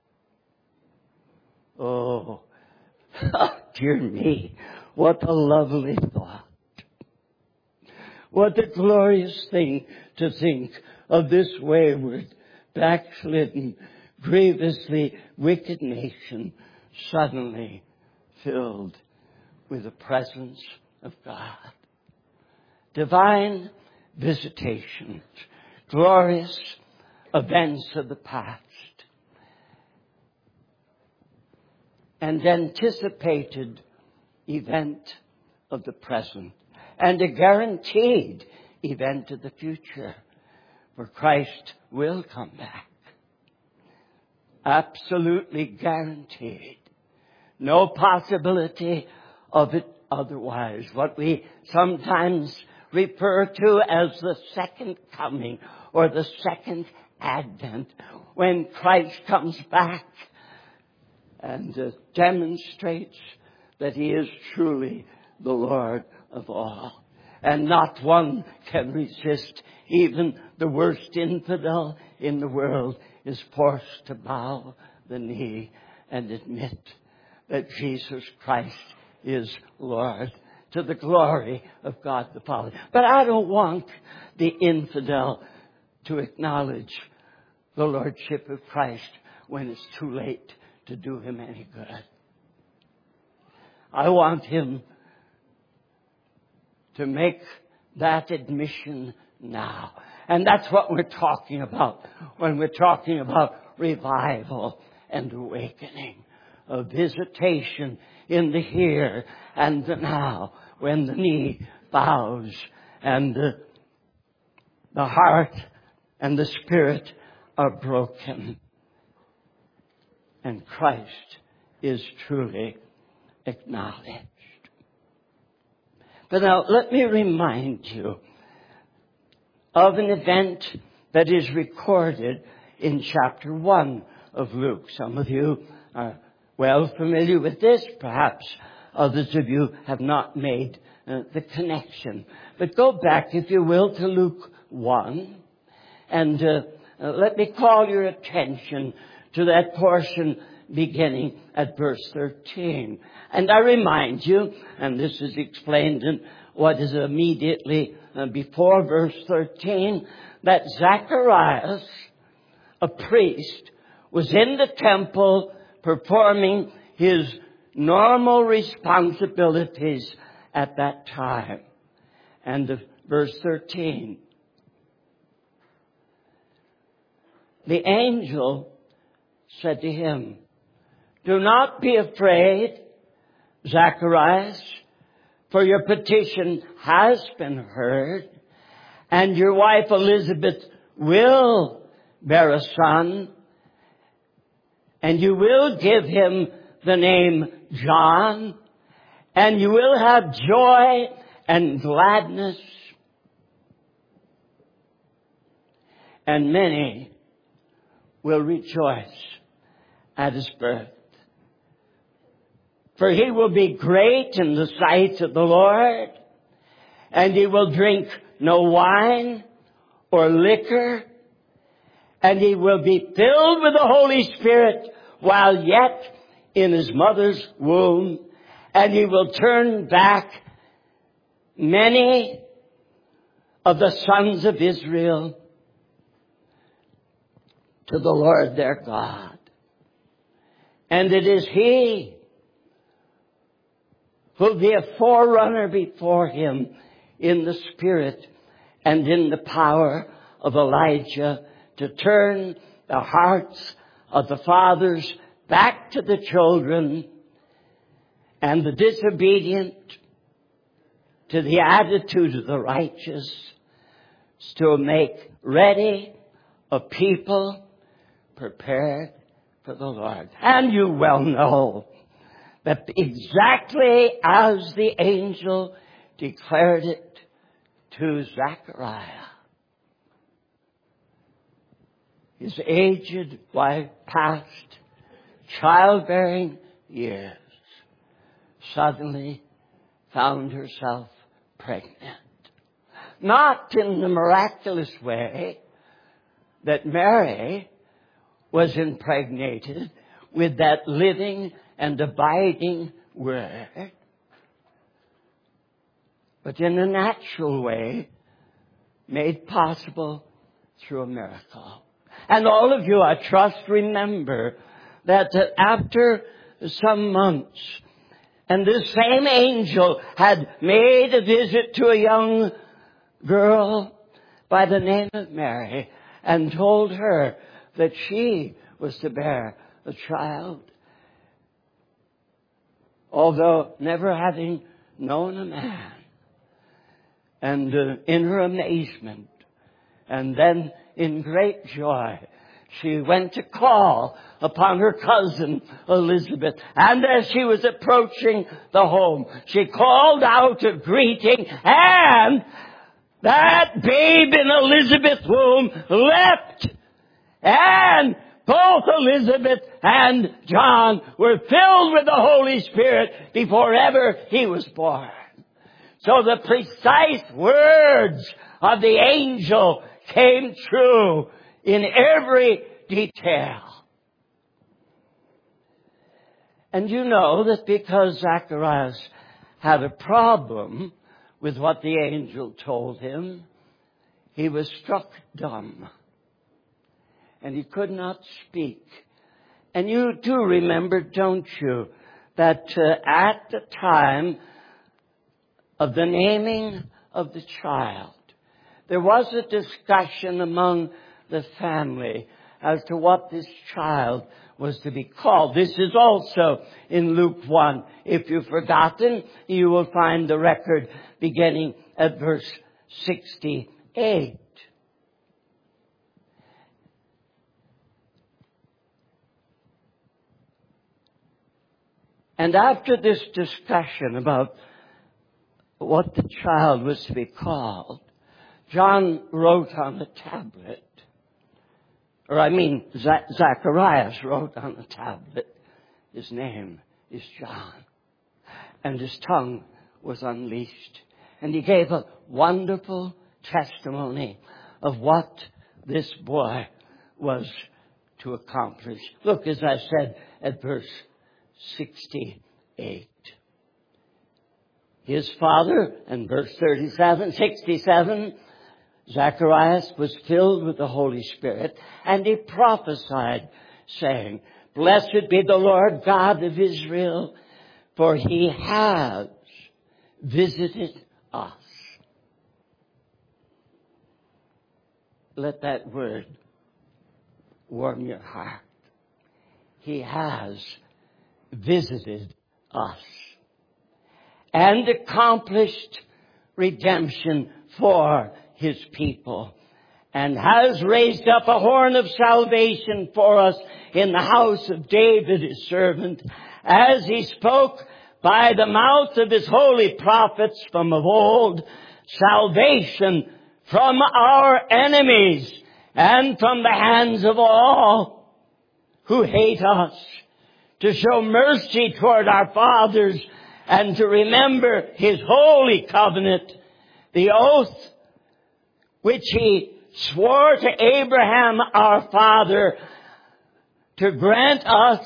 Oh, dear me, what a lovely thought. What a glorious thing to think of this wayward, backslidden, grievously wicked nation suddenly filled with the presence of God. Divine visitations, glorious events of the past, and anticipated event of the present, and a guaranteed event of the future, where Christ will come back. Absolutely guaranteed. No possibility of it otherwise. What we sometimes refer to as the second coming or the second advent, when Christ comes back and uh, demonstrates that He is truly the Lord of all. And not one can resist. Even the worst infidel in the world is forced to bow the knee and admit that Jesus Christ is Lord, to the glory of God the Father. But I don't want the infidel to acknowledge the Lordship of Christ when it's too late to do him any good. I want him to make that admission now. And that's what we're talking about when we're talking about revival and awakening. A visitation in the here and the now, when the knee bows and the, the heart and the spirit are broken. And Christ is truly acknowledged. But now let me remind you of an event that is recorded in chapter one of Luke. Some of you are well familiar with this. Perhaps others of you have not made uh, the connection. But go back, if you will, to Luke one. And uh, uh, let me call your attention to that portion beginning at verse thirteen. And I remind you, and this is explained in what is immediately uh, before verse thirteen, that Zacharias, a priest, was in the temple performing his normal responsibilities at that time. And the, verse thirteen. The angel said to him, "Do not be afraid, Zacharias, for your petition has been heard, and your wife Elizabeth will bear a son, and you will give him the name John, and you will have joy and gladness, and many will rejoice at his birth. For he will be great in the sight of the Lord, and he will drink no wine or liquor, and he will be filled with the Holy Spirit while yet in his mother's womb, And he will turn back many of the sons of Israel to the Lord their God. And it is he who will be a forerunner before him in the spirit and in the power of Elijah to turn the hearts of the fathers back to the children and the disobedient to the attitude of the righteous, to make ready a people prepared for the Lord. And you well know that exactly as the angel declared it to Zechariah, his aged wife, past childbearing years, suddenly found herself pregnant. Not in the miraculous way that Mary was impregnated with that living and abiding Word, but in a natural way made possible through a miracle. And all of you, I trust, remember that after some months, and this same angel had made a visit to a young girl by the name of Mary and told her that she was to bear a child, although never having known a man. And uh, in her amazement, and then in great joy, she went to call upon her cousin Elizabeth. And as she was approaching the home, she called out a greeting, and that babe in Elizabeth's womb leapt. And both Elizabeth and John were filled with the Holy Spirit before ever he was born. So the precise words of the angel came true in every detail. And you know that because Zacharias had a problem with what the angel told him, he was struck dumb. And he could not speak. And you do remember, don't you, that uh, at the time of the naming of the child, there was a discussion among the family as to what this child was to be called. This is also in Luke one. If you've forgotten, you will find the record beginning at verse sixty-eight. And after this discussion about what the child was to be called, John wrote on a tablet, or I mean, Zacharias wrote on a tablet, his name is John. And his tongue was unleashed. And he gave a wonderful testimony of what this boy was to accomplish. Look, as I said, at verse sixty-eight. His father, and verse thirty-seven, sixty-seven, Zacharias was filled with the Holy Spirit, and he prophesied, saying, "Blessed be the Lord God of Israel, for he has visited us." Let that word warm your heart. He has visited us and accomplished redemption for his people, and has raised up a horn of salvation for us in the house of David his servant, as he spoke by the mouth of his holy prophets from of old, salvation from our enemies and from the hands of all who hate us, to show mercy toward our fathers, and to remember his holy covenant, the oath which he swore to Abraham our father, to grant us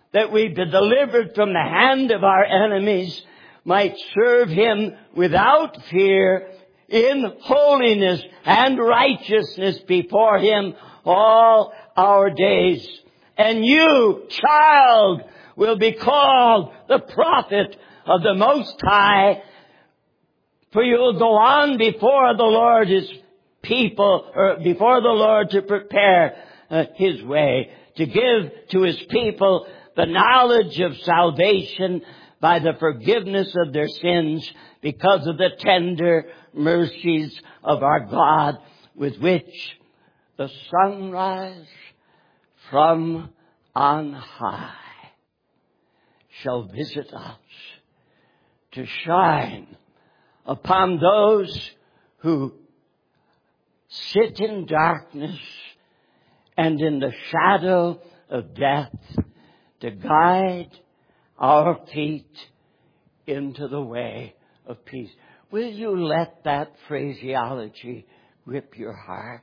that we be delivered from the hand of our enemies, might serve Him without fear, in holiness and righteousness before Him all our days. And you, child, will be called the prophet of the Most High, for you will go on before the Lord His people, or before the Lord to prepare uh, His way, to give to His people the knowledge of salvation by the forgiveness of their sins, because of the tender mercies of our God, with which the sunrise from on high shall visit us, to shine upon those who sit in darkness and in the shadow of death, to guide our feet into the way of peace. Will you let that phraseology grip your heart?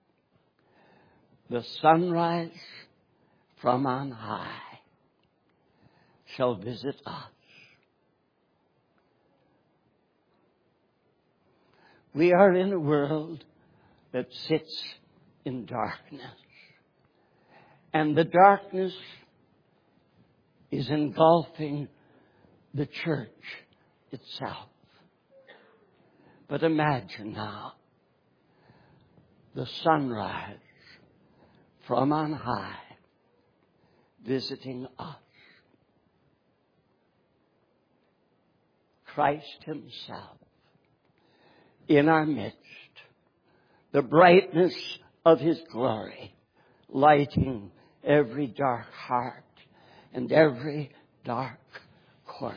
The sunrise from on high shall visit us. We are in a world that sits in darkness. And the darkness is engulfing the church itself. But imagine now the sunrise from on high visiting us. Christ Himself in our midst, the brightness of His glory, lighting every dark heart and every dark corner.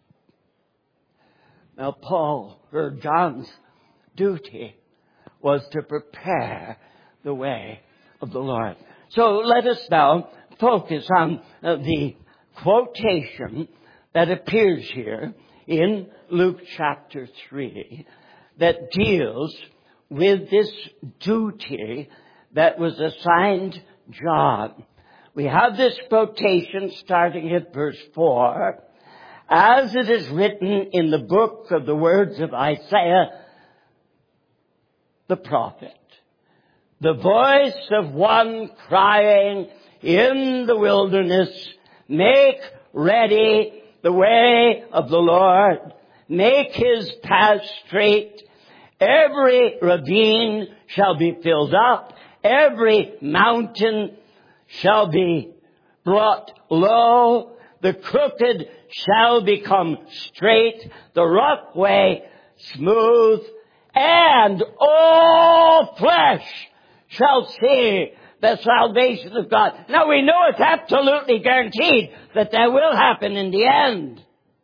Now Paul, or John's duty was to prepare the way of the Lord. So let us now focus on uh, the quotation that appears here in Luke chapter three that deals with this duty that was assigned John. We have this quotation starting at verse four. As it is written in the book of the words of Isaiah the prophet, the voice of one crying in the wilderness, make ready the way of the Lord, make His path straight. Every ravine shall be filled up, every mountain shall be brought low, the crooked shall become straight, the rough way smooth, and all flesh shall see the salvation of God. Now we know it's absolutely guaranteed that that will happen in the end.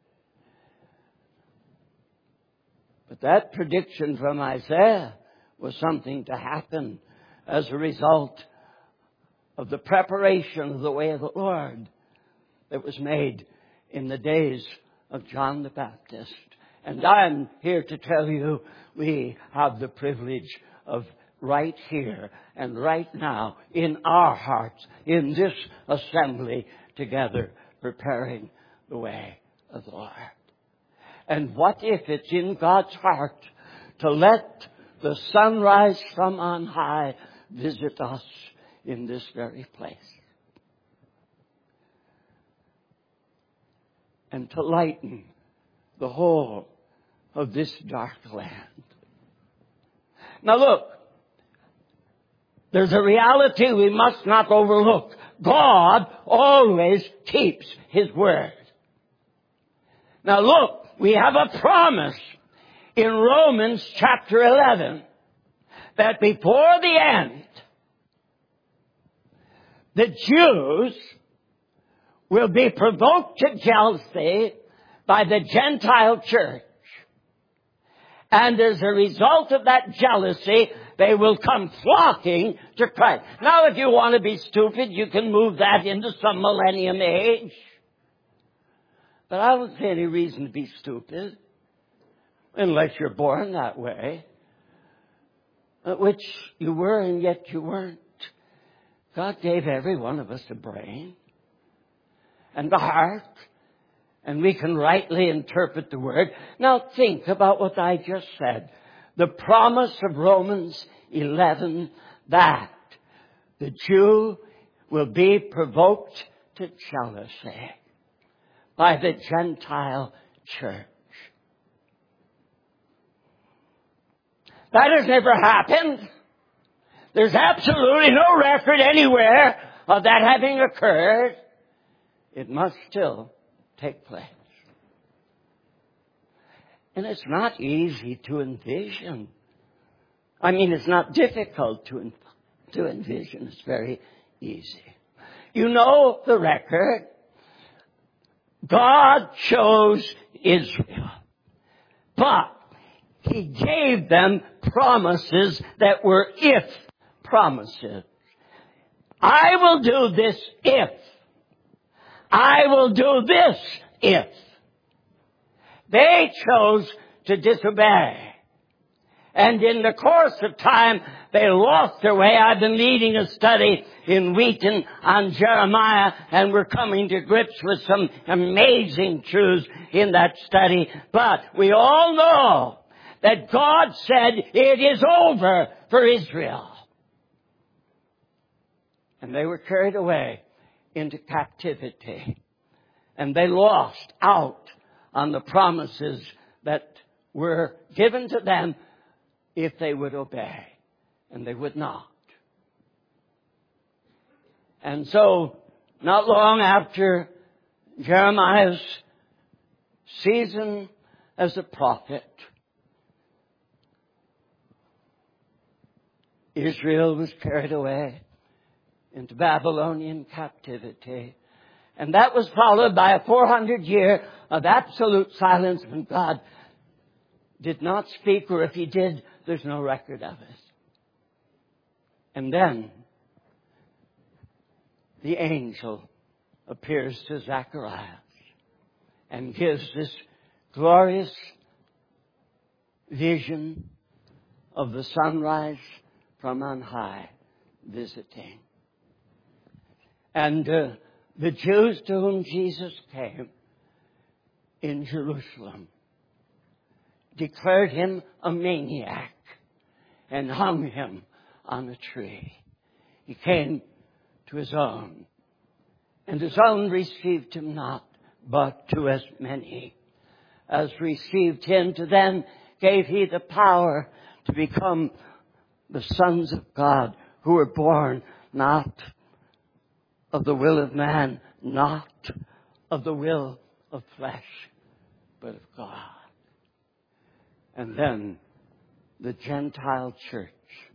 But that prediction from Isaiah was something to happen as a result of the preparation of the way of the Lord that was made in the days of John the Baptist. And I'm here to tell you, we have the privilege of right here and right now in our hearts, in this assembly together, preparing the way of the Lord. And what if it's in God's heart to let the sunrise from on high visit us in this very place? And to lighten the whole of this dark land. Now look, there's a reality we must not overlook. God always keeps His word. Now look, we have a promise in Romans chapter eleven that before the end, the Jews will be provoked to jealousy by the Gentile church. And as a result of that jealousy, they will come flocking to Christ. Now, if you want to be stupid, you can move that into some millennium age. But I don't see any reason to be stupid unless you're born that way, which you were and yet you weren't. God gave every one of us a brain. and the heart, and we can rightly interpret the word. Now think about what I just said. The promise of Romans eleven, that the Jew will be provoked to jealousy by the Gentile church. That has never happened. There's absolutely no record anywhere of that having occurred. It must still take place. And it's not easy to envision. I mean, it's not difficult to, to envision. It's very easy. You know the record. God chose Israel. But He gave them promises that were if promises. I will do this if. I will do this if. They chose to disobey. And in the course of time, they lost their way. I've been leading a study in Wheaton on Jeremiah, and we're coming to grips with some amazing truths in that study. But we all know that God said it is over for Israel. And they were carried away into captivity. And they lost out on the promises that were given to them if they would obey. And they would not. And so, not long after Jeremiah's season as a prophet, Israel was carried away into Babylonian captivity. And that was followed by a four hundred year of absolute silence when God did not speak, or if He did, there's no record of it. And then the angel appears to Zacharias and gives this glorious vision of the sunrise from on high visiting. And uh, the Jews to whom Jesus came in Jerusalem declared Him a maniac and hung Him on a tree. He came to His own, and His own received Him not, but to as many as received Him, to them gave He the power to become the sons of God, who were born not of the will of man, not of the will of flesh, but of God. And then the Gentile church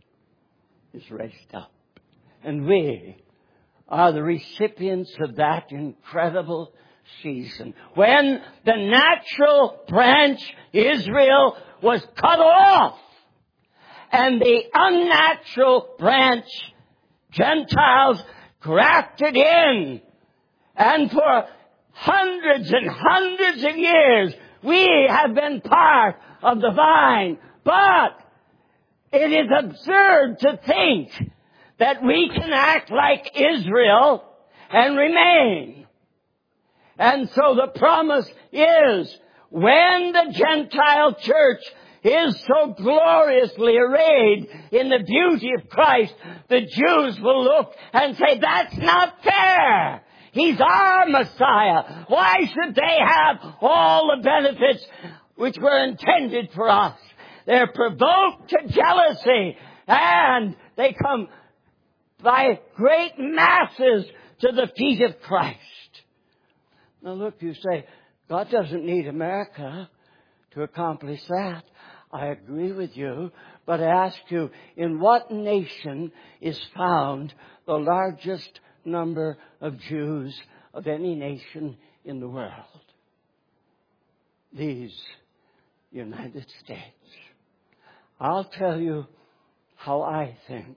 is raised up. And we are the recipients of that incredible season when the natural branch, Israel, was cut off, and the unnatural branch, Gentiles, grafted in. And for hundreds and hundreds of years, we have been part of the vine. But it is absurd to think that we can act like Israel and remain. And so the promise is, when the Gentile church is so gloriously arrayed in the beauty of Christ, the Jews will look and say, that's not fair. He's our Messiah. Why should they have all the benefits which were intended for us? They're provoked to jealousy, and they come by great masses to the feet of Christ. Now look, you say, God doesn't need America to accomplish that. I agree with you, but I ask you, in what nation is found the largest number of Jews of any nation in the world? These United States. I'll tell you how I think.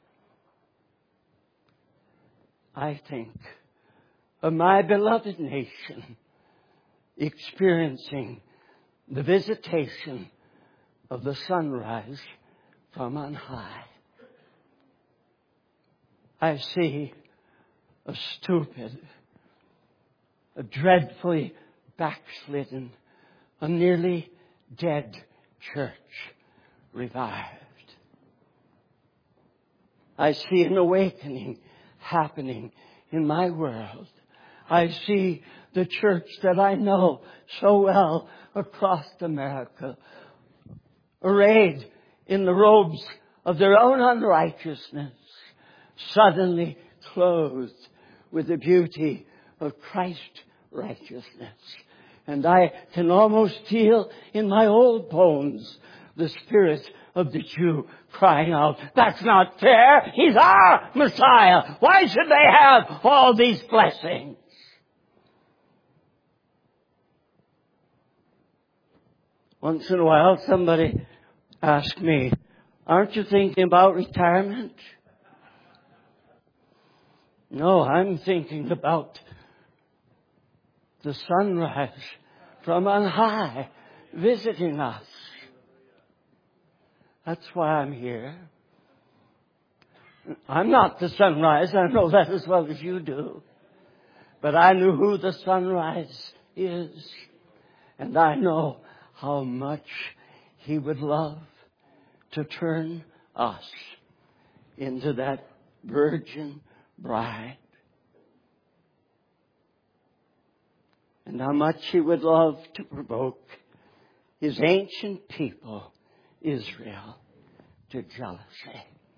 I think of my beloved nation experiencing the visitation of the sunrise from on high. I see a stupid, a dreadfully backslidden, a nearly dead church revived. I see an awakening happening in my world. I see the church that I know so well across America, arrayed in the robes of their own unrighteousness, suddenly clothed with the beauty of Christ's righteousness. And I can almost feel in my old bones the spirit of the Jew crying out, "That's not fair! He's our Messiah! Why should they have all these blessings?" Once in a while somebody asks me, "Aren't you thinking about retirement?" No, I'm thinking about the sunrise from on high visiting us. That's why I'm here. I'm not the sunrise. I know that as well as you do. But I know who the sunrise is. And I know how much He would love to turn us into that virgin bride. And how much He would love to provoke His ancient people, Israel, to jealousy.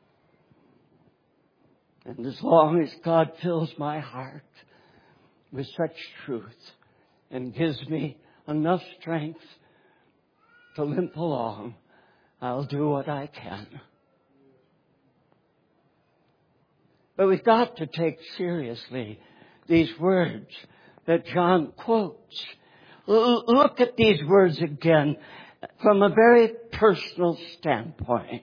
And as long as God fills my heart with such truth and gives me enough strength to limp along, I'll do what I can. But we've got to take seriously these words that John quotes. L- look at these words again from a very personal standpoint.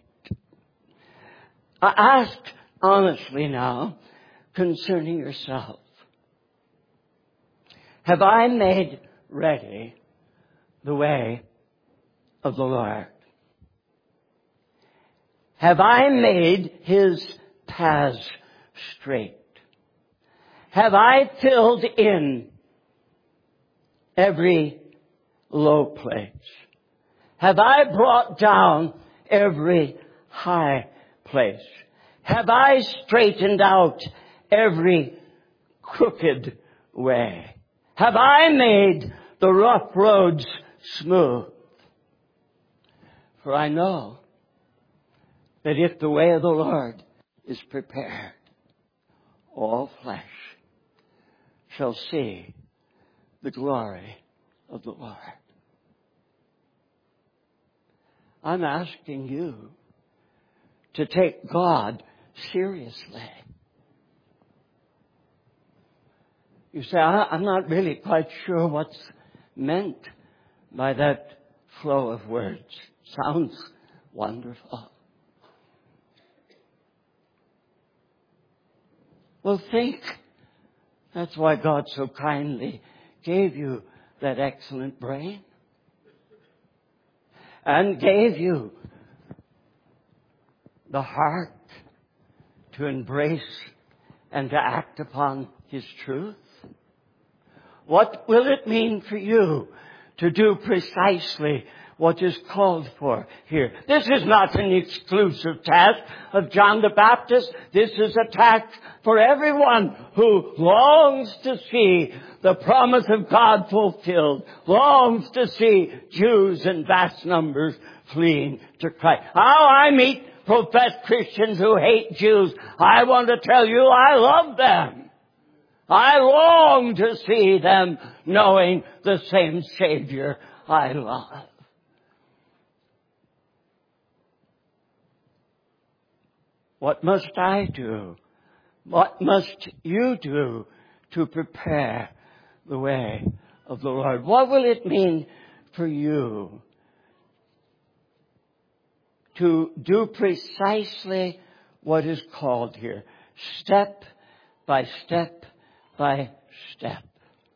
I ask honestly now concerning yourself. Have I made ready the way of the Lord? Have I made His paths straight? Have I filled in every low place? Have I brought down every high place? Have I straightened out every crooked way? Have I made the rough roads smooth? For I know that if the way of the Lord is prepared, all flesh shall see the glory of the Lord. I'm asking you to take God seriously. You say, I'm not really quite sure what's meant by that flow of words. Sounds wonderful. Well, think. That's why God so kindly gave you that excellent brain and gave you the heart to embrace and to act upon His truth. What will it mean for you to do precisely what is called for here? This is not an exclusive task of John the Baptist. This is a task for everyone who longs to see the promise of God fulfilled, longs to see Jews in vast numbers fleeing to Christ. How I meet professed Christians who hate Jews, I want to tell you I love them. I long to see them knowing the same Savior I love. What must I do? What must you do to prepare the way of the Lord? What will it mean for you to do precisely what is called here, step by step by step?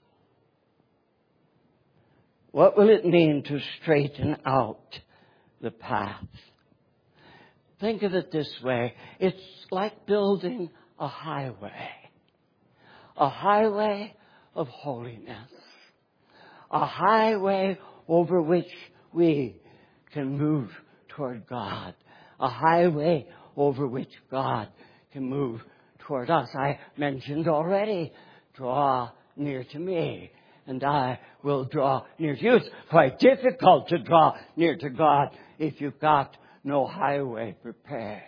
What will it mean to straighten out the path? Think of it this way. It's like building a highway. A highway of holiness. A highway over which we can move toward God. A highway over which God can move toward us. I mentioned already, draw near to me, and I will draw near to you. It's quite difficult to draw near to God if you've got no highway prepared.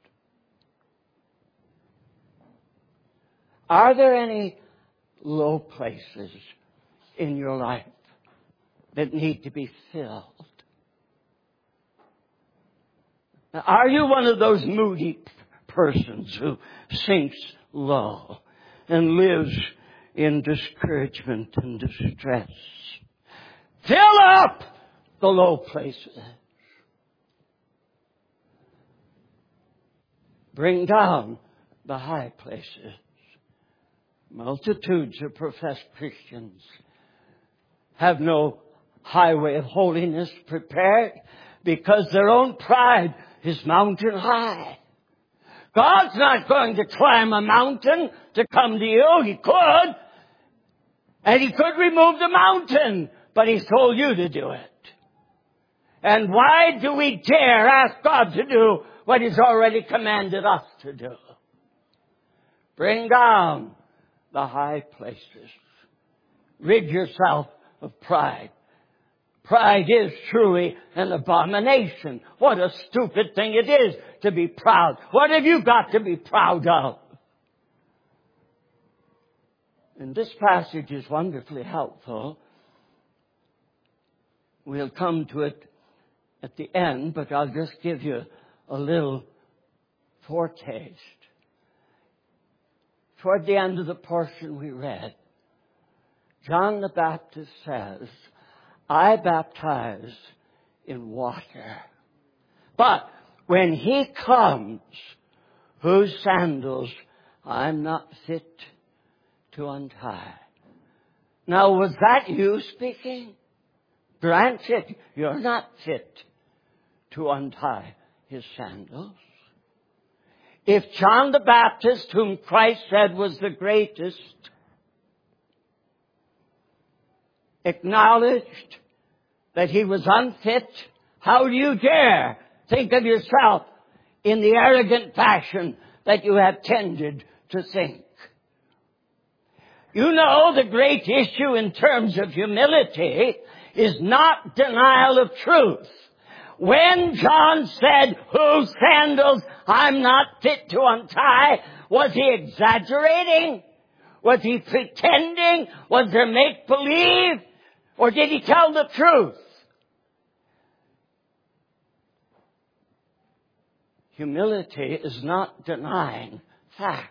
Are there any low places in your life that need to be filled? Now, are you one of those moody persons who sinks low and lives in discouragement and distress? Fill up the low places. Bring down the high places. Multitudes of professed Christians have no highway of holiness prepared because their own pride is mountain high. God's not going to climb a mountain to come to you. He could. And He could remove the mountain. But He's told you to do it. And why do we dare ask God to do what He's already commanded us to do? Bring down the high places. Rid yourself of pride. Pride is truly an abomination. What a stupid thing it is to be proud. What have you got to be proud of? And this passage is wonderfully helpful. We'll come to it at the end, but I'll just give you a little foretaste. Toward the end of the portion we read, John the Baptist says, I baptize in water. But when He comes, whose sandals I'm not fit to untie. Now, was that you speaking? Granted, you're not fit to untie His sandals. If John the Baptist, whom Christ said was the greatest, acknowledged that he was unfit, how do you dare think of yourself in the arrogant fashion that you have tended to think? You know, the great issue in terms of humility is not denial of truth. When John said, whose sandals I'm not fit to untie, was he exaggerating? Was he pretending? Was there make-believe? Or did he tell the truth? Humility is not denying facts.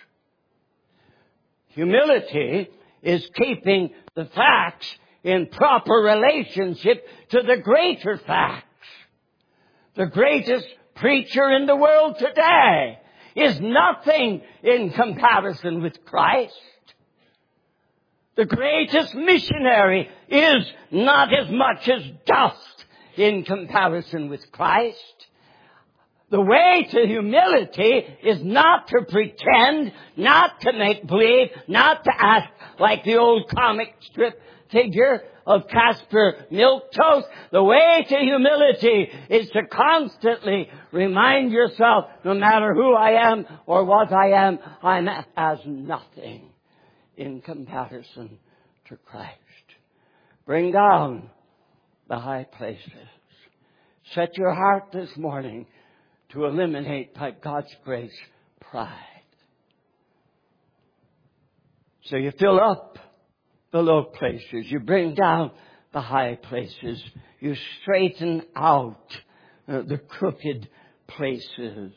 Humility is keeping the facts in proper relationship to the greater facts. The greatest preacher in the world today is nothing in comparison with Christ. The greatest missionary is not as much as dust in comparison with Christ. The way to humility is not to pretend, not to make believe, not to act like the old comic strip figure of Casper Milquetoast. The way to humility is to constantly remind yourself, no matter who I am or what I am, I'm as nothing in comparison to Christ. Bring down the high places. Set your heart this morning to eliminate, by God's grace, pride. So you fill up the low places. You bring down the high places. You straighten out uh, the crooked places.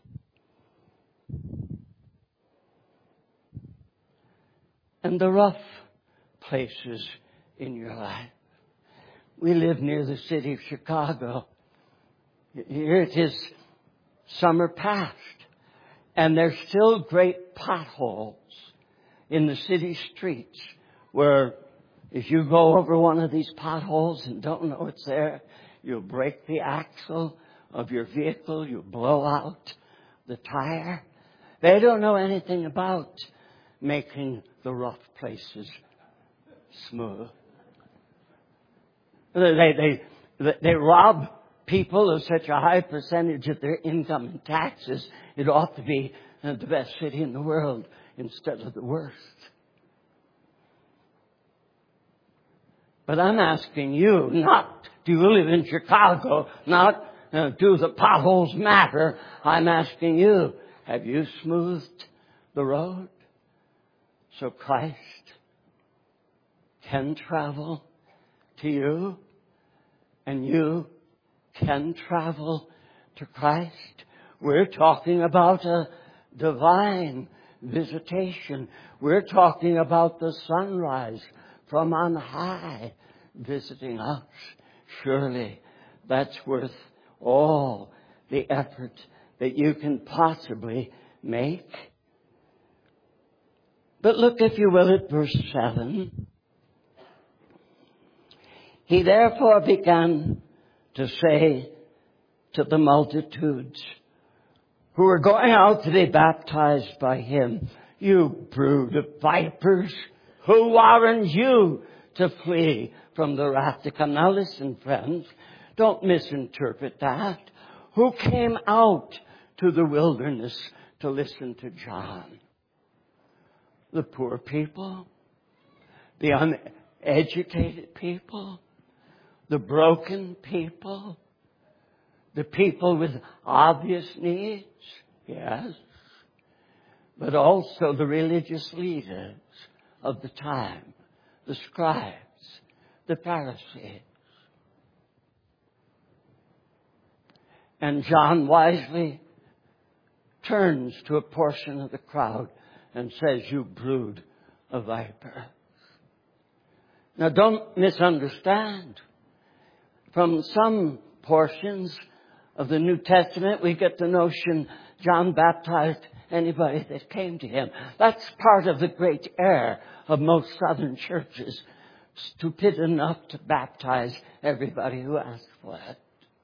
And the rough places in your life. We live near the city of Chicago. Here it is summer past. And there's still great potholes in the city streets where if you go over one of these potholes and don't know it's there, you'll break the axle of your vehicle, you'll blow out the tire. They don't know anything about making the rough places smooth. They, they, they rob people of such a high percentage of their income in taxes. It ought to be the best city in the world instead of the worst. But I'm asking you, not do you live in Chicago, not uh, do the potholes matter. I'm asking you, have you smoothed the road so Christ can travel to you and you can travel to Christ? We're talking about a divine visitation. We're talking about the sunrise from on high visiting us. Surely that's worth all the effort that you can possibly make. But look, if you will, at verse seven. He therefore began to say to the multitudes who were going out to be baptized by him, you brood of vipers, who warned you to flee from the wrath to come? Now listen, friends, don't misinterpret that. Who came out to the wilderness to listen to John? The poor people, the uneducated people, the broken people, the people with obvious needs, yes, but also the religious leaders of the time, the scribes, the Pharisees. And John wisely turns to a portion of the crowd and says, you brood of vipers. Now don't misunderstand. From some portions of the New Testament, we get the notion John baptized anybody that came to him. That's part of the great error of most southern churches. Stupid enough to baptize everybody who asked for it.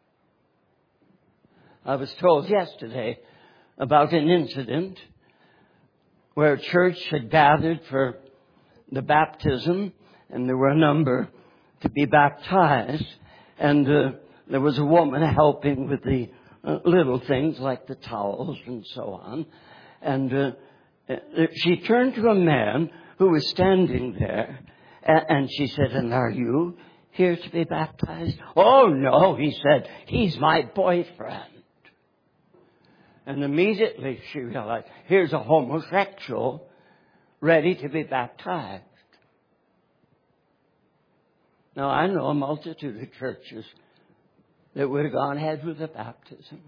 I was told yesterday about an incident where a church had gathered for the baptism, and there were a number to be baptized. And uh, there was a woman helping with the uh, little things like the towels and so on. And uh, she turned to a man who was standing there, and she said, and are you here to be baptized? Oh, no, he said, he's my boyfriend. And immediately she realized, here's a homosexual ready to be baptized. Now, I know a multitude of churches that would have gone ahead with the baptism.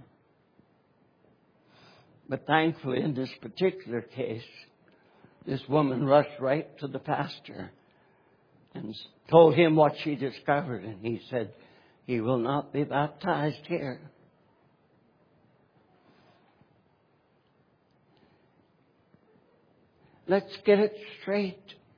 But thankfully, in this particular case, this woman rushed right to the pastor and told him what she discovered. And he said, he will not be baptized here. Let's get it straight.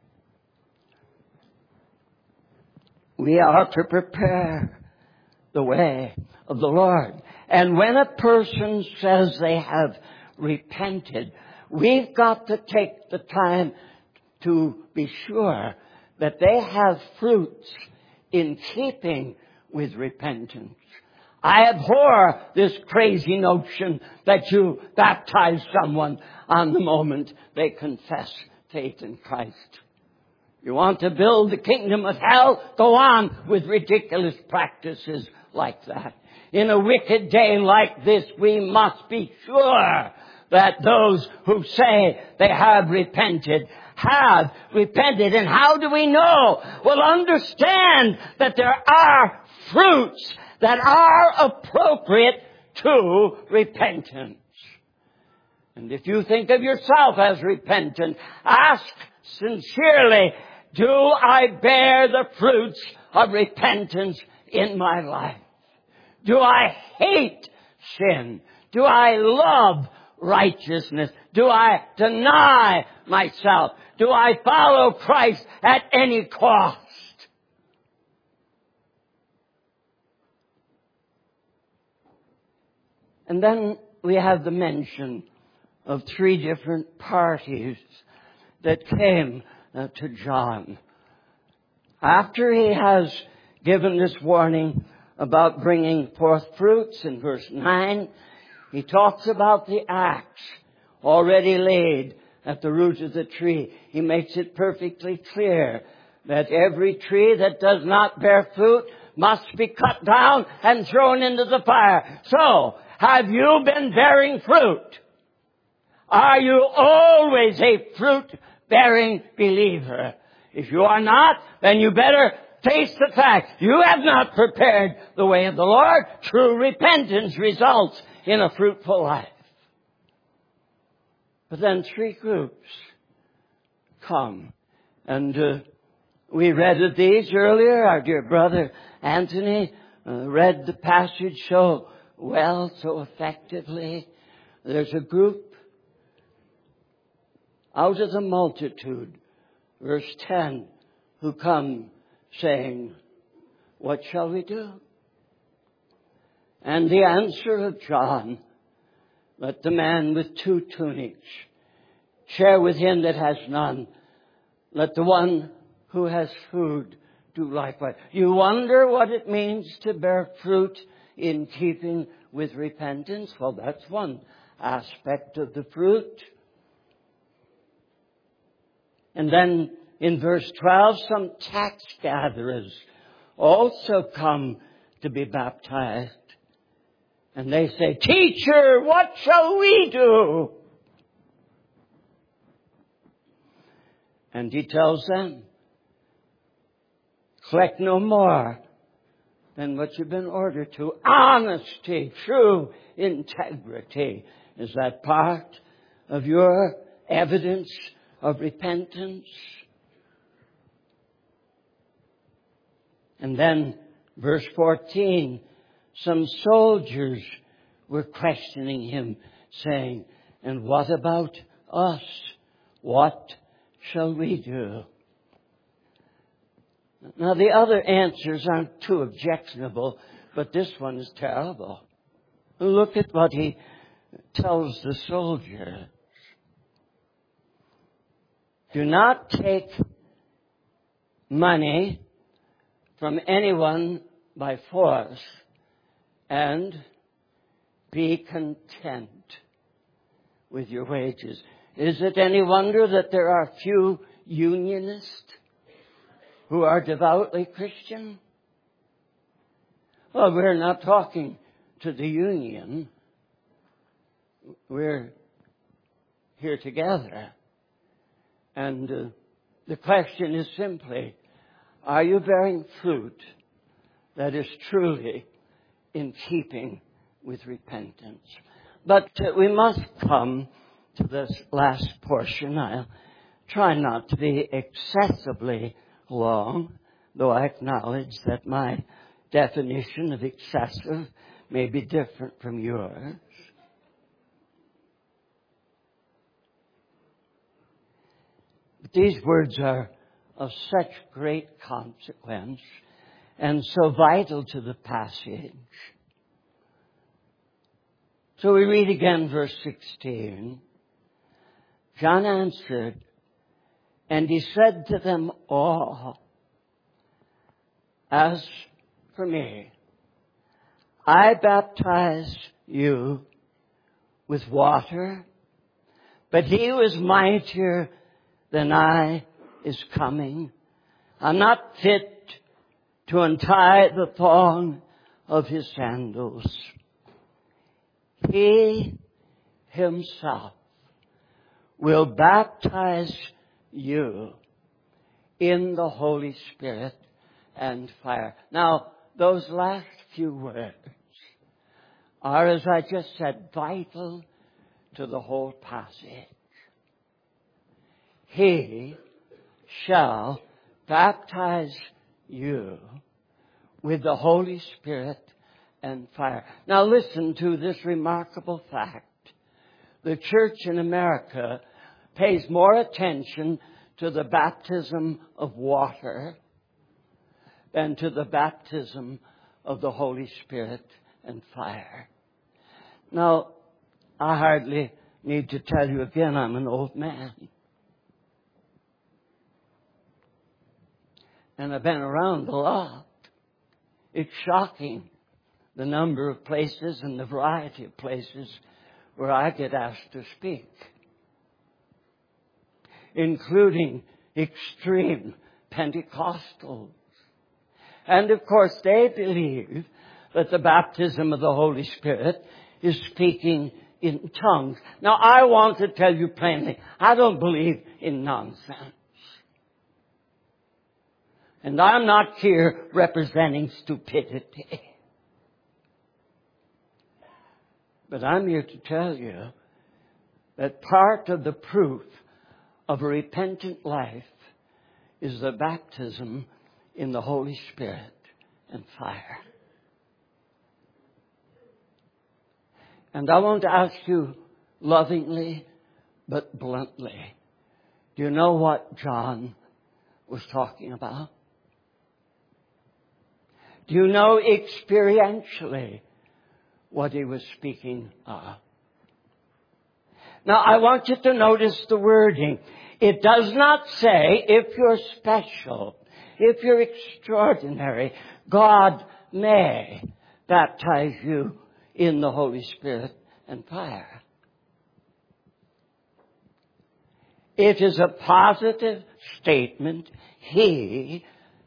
We are to prepare the way of the Lord. And when a person says they have repented, we've got to take the time to be sure that they have fruits in keeping with repentance. I abhor this crazy notion that you baptize someone on the moment they confess faith in Christ. You want to build the kingdom of hell? Go on with ridiculous practices like that. In a wicked day like this, we must be sure that those who say they have repented have repented. And how do we know? Well, understand that there are fruits that are appropriate to repentance. And if you think of yourself as repentant, ask sincerely, do I bear the fruits of repentance in my life? Do I hate sin? Do I love righteousness? Do I deny myself? Do I follow Christ at any cost? And then we have the mention of three different parties that came uh, to John. After he has given this warning about bringing forth fruits in verse nine, he talks about the axe already laid at the root of the tree. He makes it perfectly clear that every tree that does not bear fruit must be cut down and thrown into the fire. So, have you been bearing fruit? Are you always a fruit-bearing believer? If you are not, then you better face the fact you have not prepared the way of the Lord. True repentance results in a fruitful life. But then three groups come. And uh, we read of these earlier. Our dear brother Anthony uh, read the passage so well, so effectively. There's a group out of the multitude, verse ten, who come saying, what shall we do? And the answer of John, let the man with two tunics share with him that has none. Let the one who has food do likewise. You wonder what it means to bear fruit in keeping with repentance? Well, that's one aspect of the fruit. And then in verse twelve, some tax gatherers also come to be baptized. And they say, Teacher, what shall we do? And he tells them, collect no more than what you've been ordered to. Honesty, true integrity. Is that part of your evidence of repentance? And then verse fourteen, some soldiers were questioning him, saying, and what about us? What shall we do? Now the other answers aren't too objectionable, but this one is terrible. Look at what he tells the soldiers. Do not take money from anyone by force, and be content with your wages. Is it any wonder that there are few unionists who are devoutly Christian? Well, we're not talking to the union. We're here together. And uh, the question is simply, are you bearing fruit that is truly in keeping with repentance? But uh, we must come to this last portion. I'll try not to be excessively long, though I acknowledge that my definition of excessive may be different from yours. But these words are of such great consequence and so vital to the passage. So we read again verse sixteen. John answered, and he said to them all, as for me, I baptize you with water, but he who is mightier than I is coming. I'm not fit to untie the thong of his sandals. He himself will baptize you in the Holy Spirit and fire. Now, those last few words are, as I just said, vital to the whole passage. He shall baptize you with the Holy Spirit and fire. Now listen to this remarkable fact. The church in America pays more attention to the baptism of water than to the baptism of the Holy Spirit and fire. Now, I hardly need to tell you again, I'm an old man. And I've been around a lot. It's shocking the number of places and the variety of places where I get asked to speak, including extreme Pentecostals. And of course, they believe that the baptism of the Holy Spirit is speaking in tongues. Now, I want to tell you plainly, I don't believe in nonsense. And I'm not here representing stupidity. But I'm here to tell you that part of the proof of a repentant life is the baptism in the Holy Spirit and fire. And I want to ask you lovingly but bluntly, do you know what John was talking about? Do you know experientially what he was speaking of? Now, I want you to notice the wording. It does not say if you're special, if you're extraordinary, God may baptize you in the Holy Spirit and fire. It is a positive statement. He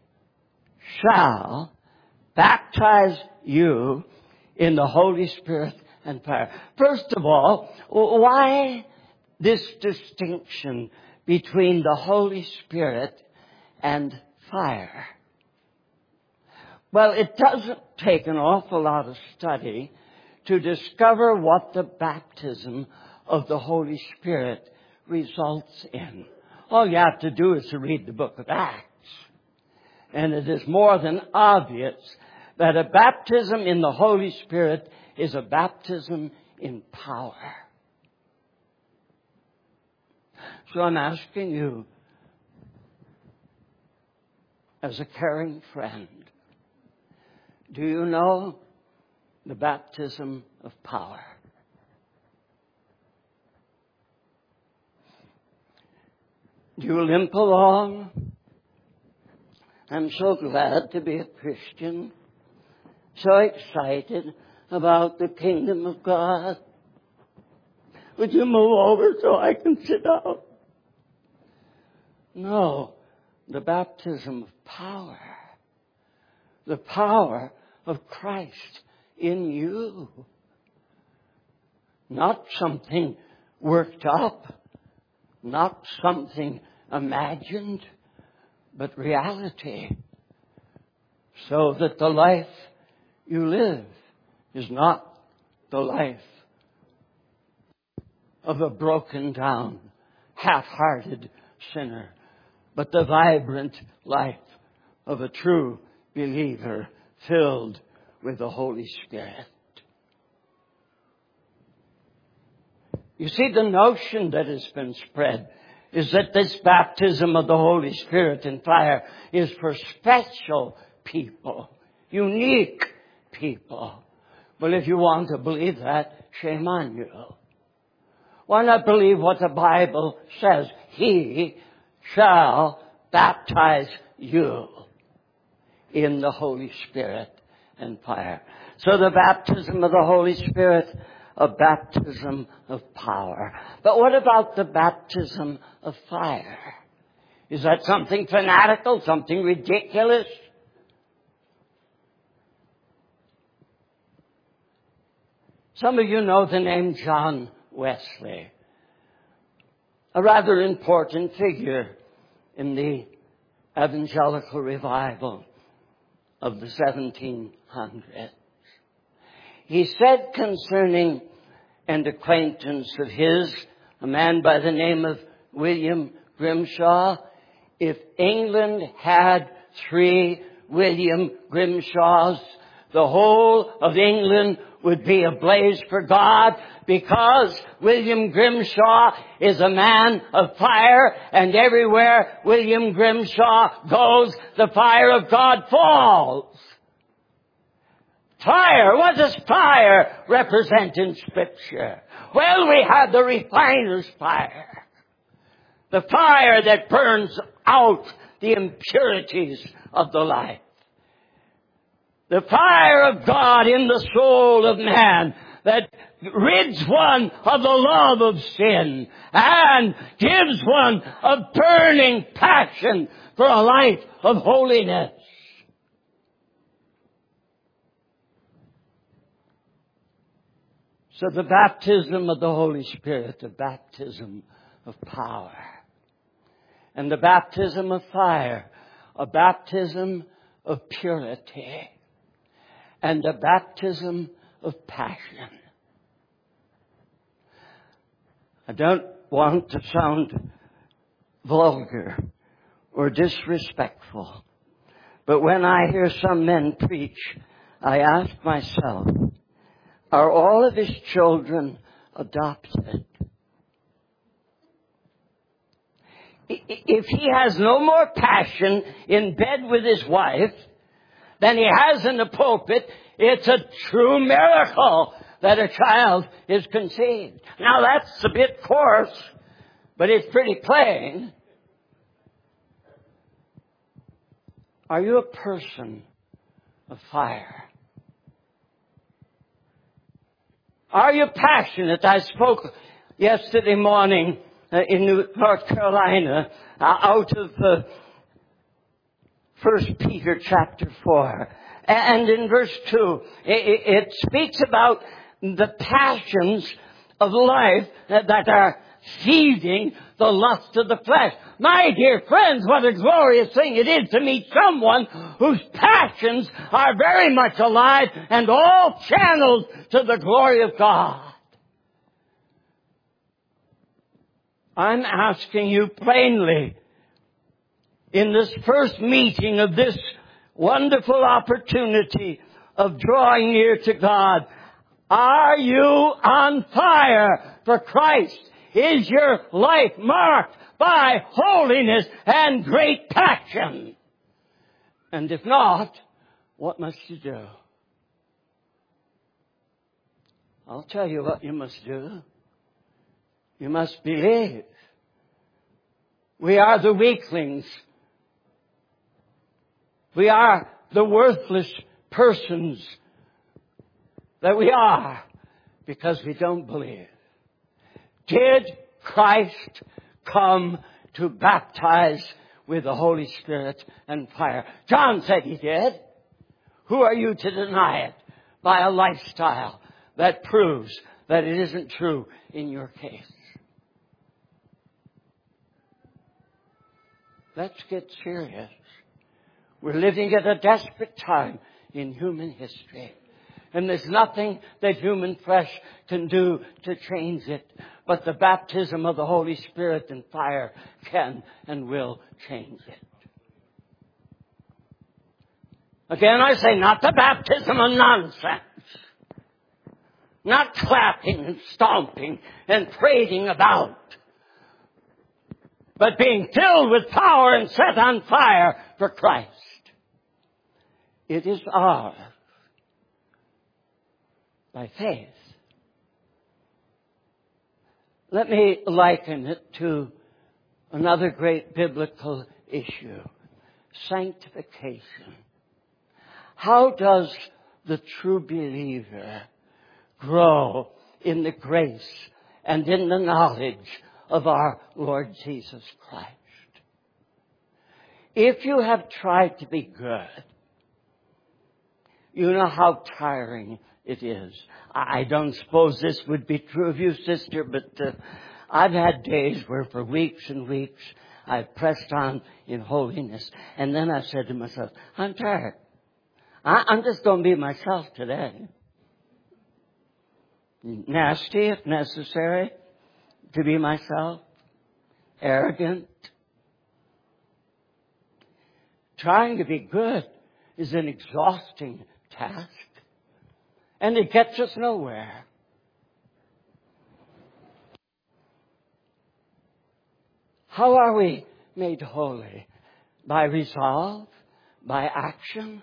shall baptize you in the Holy Spirit and fire. First of all, why this distinction between the Holy Spirit and fire? Well, it doesn't take an awful lot of study to discover what the baptism of the Holy Spirit results in. All you have to do is to read the book of Acts. And it is more than obvious that a baptism in the Holy Spirit is a baptism in power. So I'm asking you, as a caring friend, do you know the baptism of power? Do you limp along? I'm so glad to be a Christian. So excited about the kingdom of God. Would you move over so I can sit down? No, the baptism of power. The power of Christ in you. Not something worked up. Not something imagined. But reality. So that the life you live is not the life of a broken down, half-hearted sinner, but the vibrant life of a true believer filled with the Holy Spirit. You see, the notion that has been spread is that this baptism of the Holy Spirit and fire is for special people, unique people. Well, if you want to believe that, shame on you. Why not believe what the Bible says? He shall baptize you in the Holy Spirit and fire. So the baptism of the Holy Spirit, a baptism of power. But what about the baptism of fire? Is that something fanatical, something ridiculous? Some of you know the name John Wesley, a rather important figure in the evangelical revival of the seventeen hundreds. He said concerning an acquaintance of his, a man by the name of William Grimshaw, if England had three William Grimshaws, the whole of England would be ablaze for God, because William Grimshaw is a man of fire, and everywhere William Grimshaw goes, the fire of God falls. Fire, what does fire represent in Scripture? Well, we have the refiner's fire. The fire that burns out the impurities of the life. The fire of God in the soul of man that rids one of the love of sin and gives one a burning passion for a life of holiness. So the baptism of the Holy Spirit, the baptism of power, and the baptism of fire, a baptism of purity, and a baptism of passion. I don't want to sound vulgar or disrespectful, but when I hear some men preach, I ask myself, are all of his children adopted? If he has no more passion in bed with his wife than he has in the pulpit, it's a true miracle that a child is conceived. Now that's a bit coarse, but it's pretty plain. Are you a person of fire? Are you passionate? I spoke yesterday morning uh, in North Carolina uh, out of uh, First Peter chapter four. And in verse two, it, it speaks about the passions of life that are feeding the lust of the flesh. My dear friends, what a glorious thing it is to meet someone whose passions are very much alive and all channeled to the glory of God. I'm asking you plainly, in this first meeting of this wonderful opportunity of drawing near to God, are you on fire for Christ? Is your life marked by holiness and great passion? And if not, what must you do? I'll tell you what you must do. You must believe. We are the weaklings. We are the worthless persons that we are because we don't believe. Did Christ come to baptize with the Holy Spirit and fire? John said he did. Who are you to deny it by a lifestyle that proves that it isn't true in your case? Let's get serious. We're living at a desperate time in human history. And there's nothing that human flesh can do to change it. But the baptism of the Holy Spirit and fire can and will change it. Again, I say not the baptism of nonsense. Not clapping and stomping and parading about. But being filled with power and set on fire for Christ. It is ours by faith. Let me liken it to another great biblical issue. Sanctification. How does the true believer grow in the grace and in the knowledge of our Lord Jesus Christ? If you have tried to be good, you know how tiring it is. I don't suppose this would be true of you, sister, but uh, I've had days where for weeks and weeks I've pressed on in holiness. And then I said to myself, I'm tired. I- I'm just going to be myself today. Nasty if necessary to be myself. Arrogant. Trying to be good is an exhausting task. And it gets us nowhere. How are we made holy? By resolve? By action?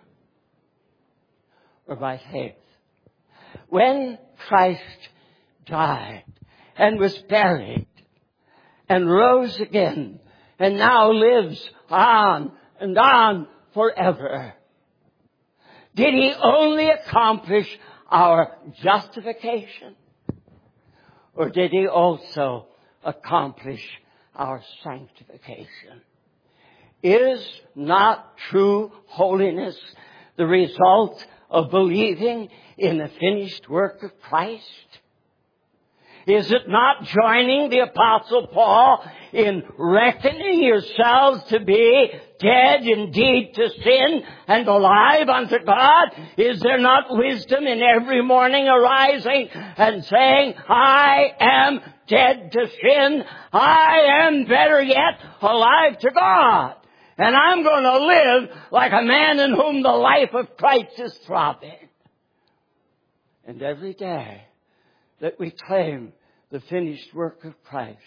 Or by faith? When Christ died and was buried and rose again and now lives on and on forever. Did He only accomplish our justification? Or did He also accomplish our sanctification? Is not true holiness the result of believing in the finished work of Christ? Is it not joining the Apostle Paul in reckoning yourselves to be dead indeed to sin and alive unto God? Is there not wisdom in every morning arising and saying, I am dead to sin, I am better yet alive to God, and I'm going to live like a man in whom the life of Christ is throbbing? And every day that we claim the finished work of Christ,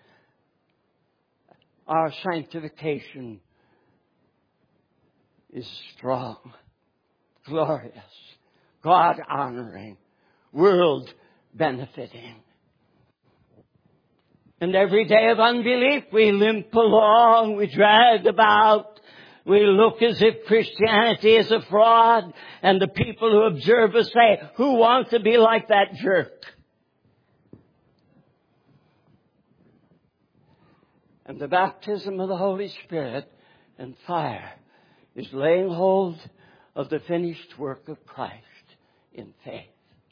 our sanctification is strong, glorious, God-honoring, world-benefiting. And every day of unbelief, we limp along, we drag about, we look as if Christianity is a fraud, and the people who observe us say, who wants to be like that jerk? And the baptism of the Holy Spirit and fire is laying hold of the finished work of Christ in faith.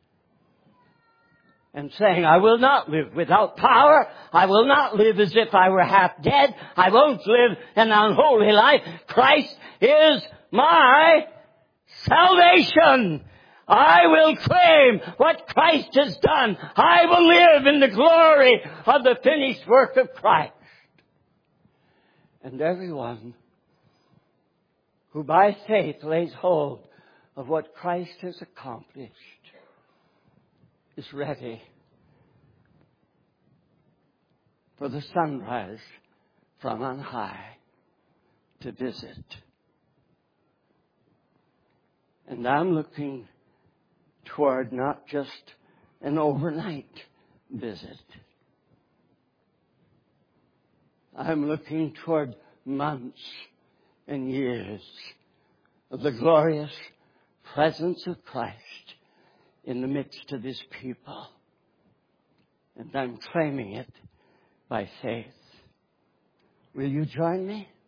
And saying, I will not live without power. I will not live as if I were half dead. I won't live an unholy life. Christ is my salvation. I will claim what Christ has done. I will live in the glory of the finished work of Christ. And everyone who by faith lays hold of what Christ has accomplished is ready for the sunrise from on high to visit. And I'm looking toward not just an overnight visit. I'm looking toward months and years of the glorious presence of Christ in the midst of His people. And I'm claiming it by faith. Will you join me?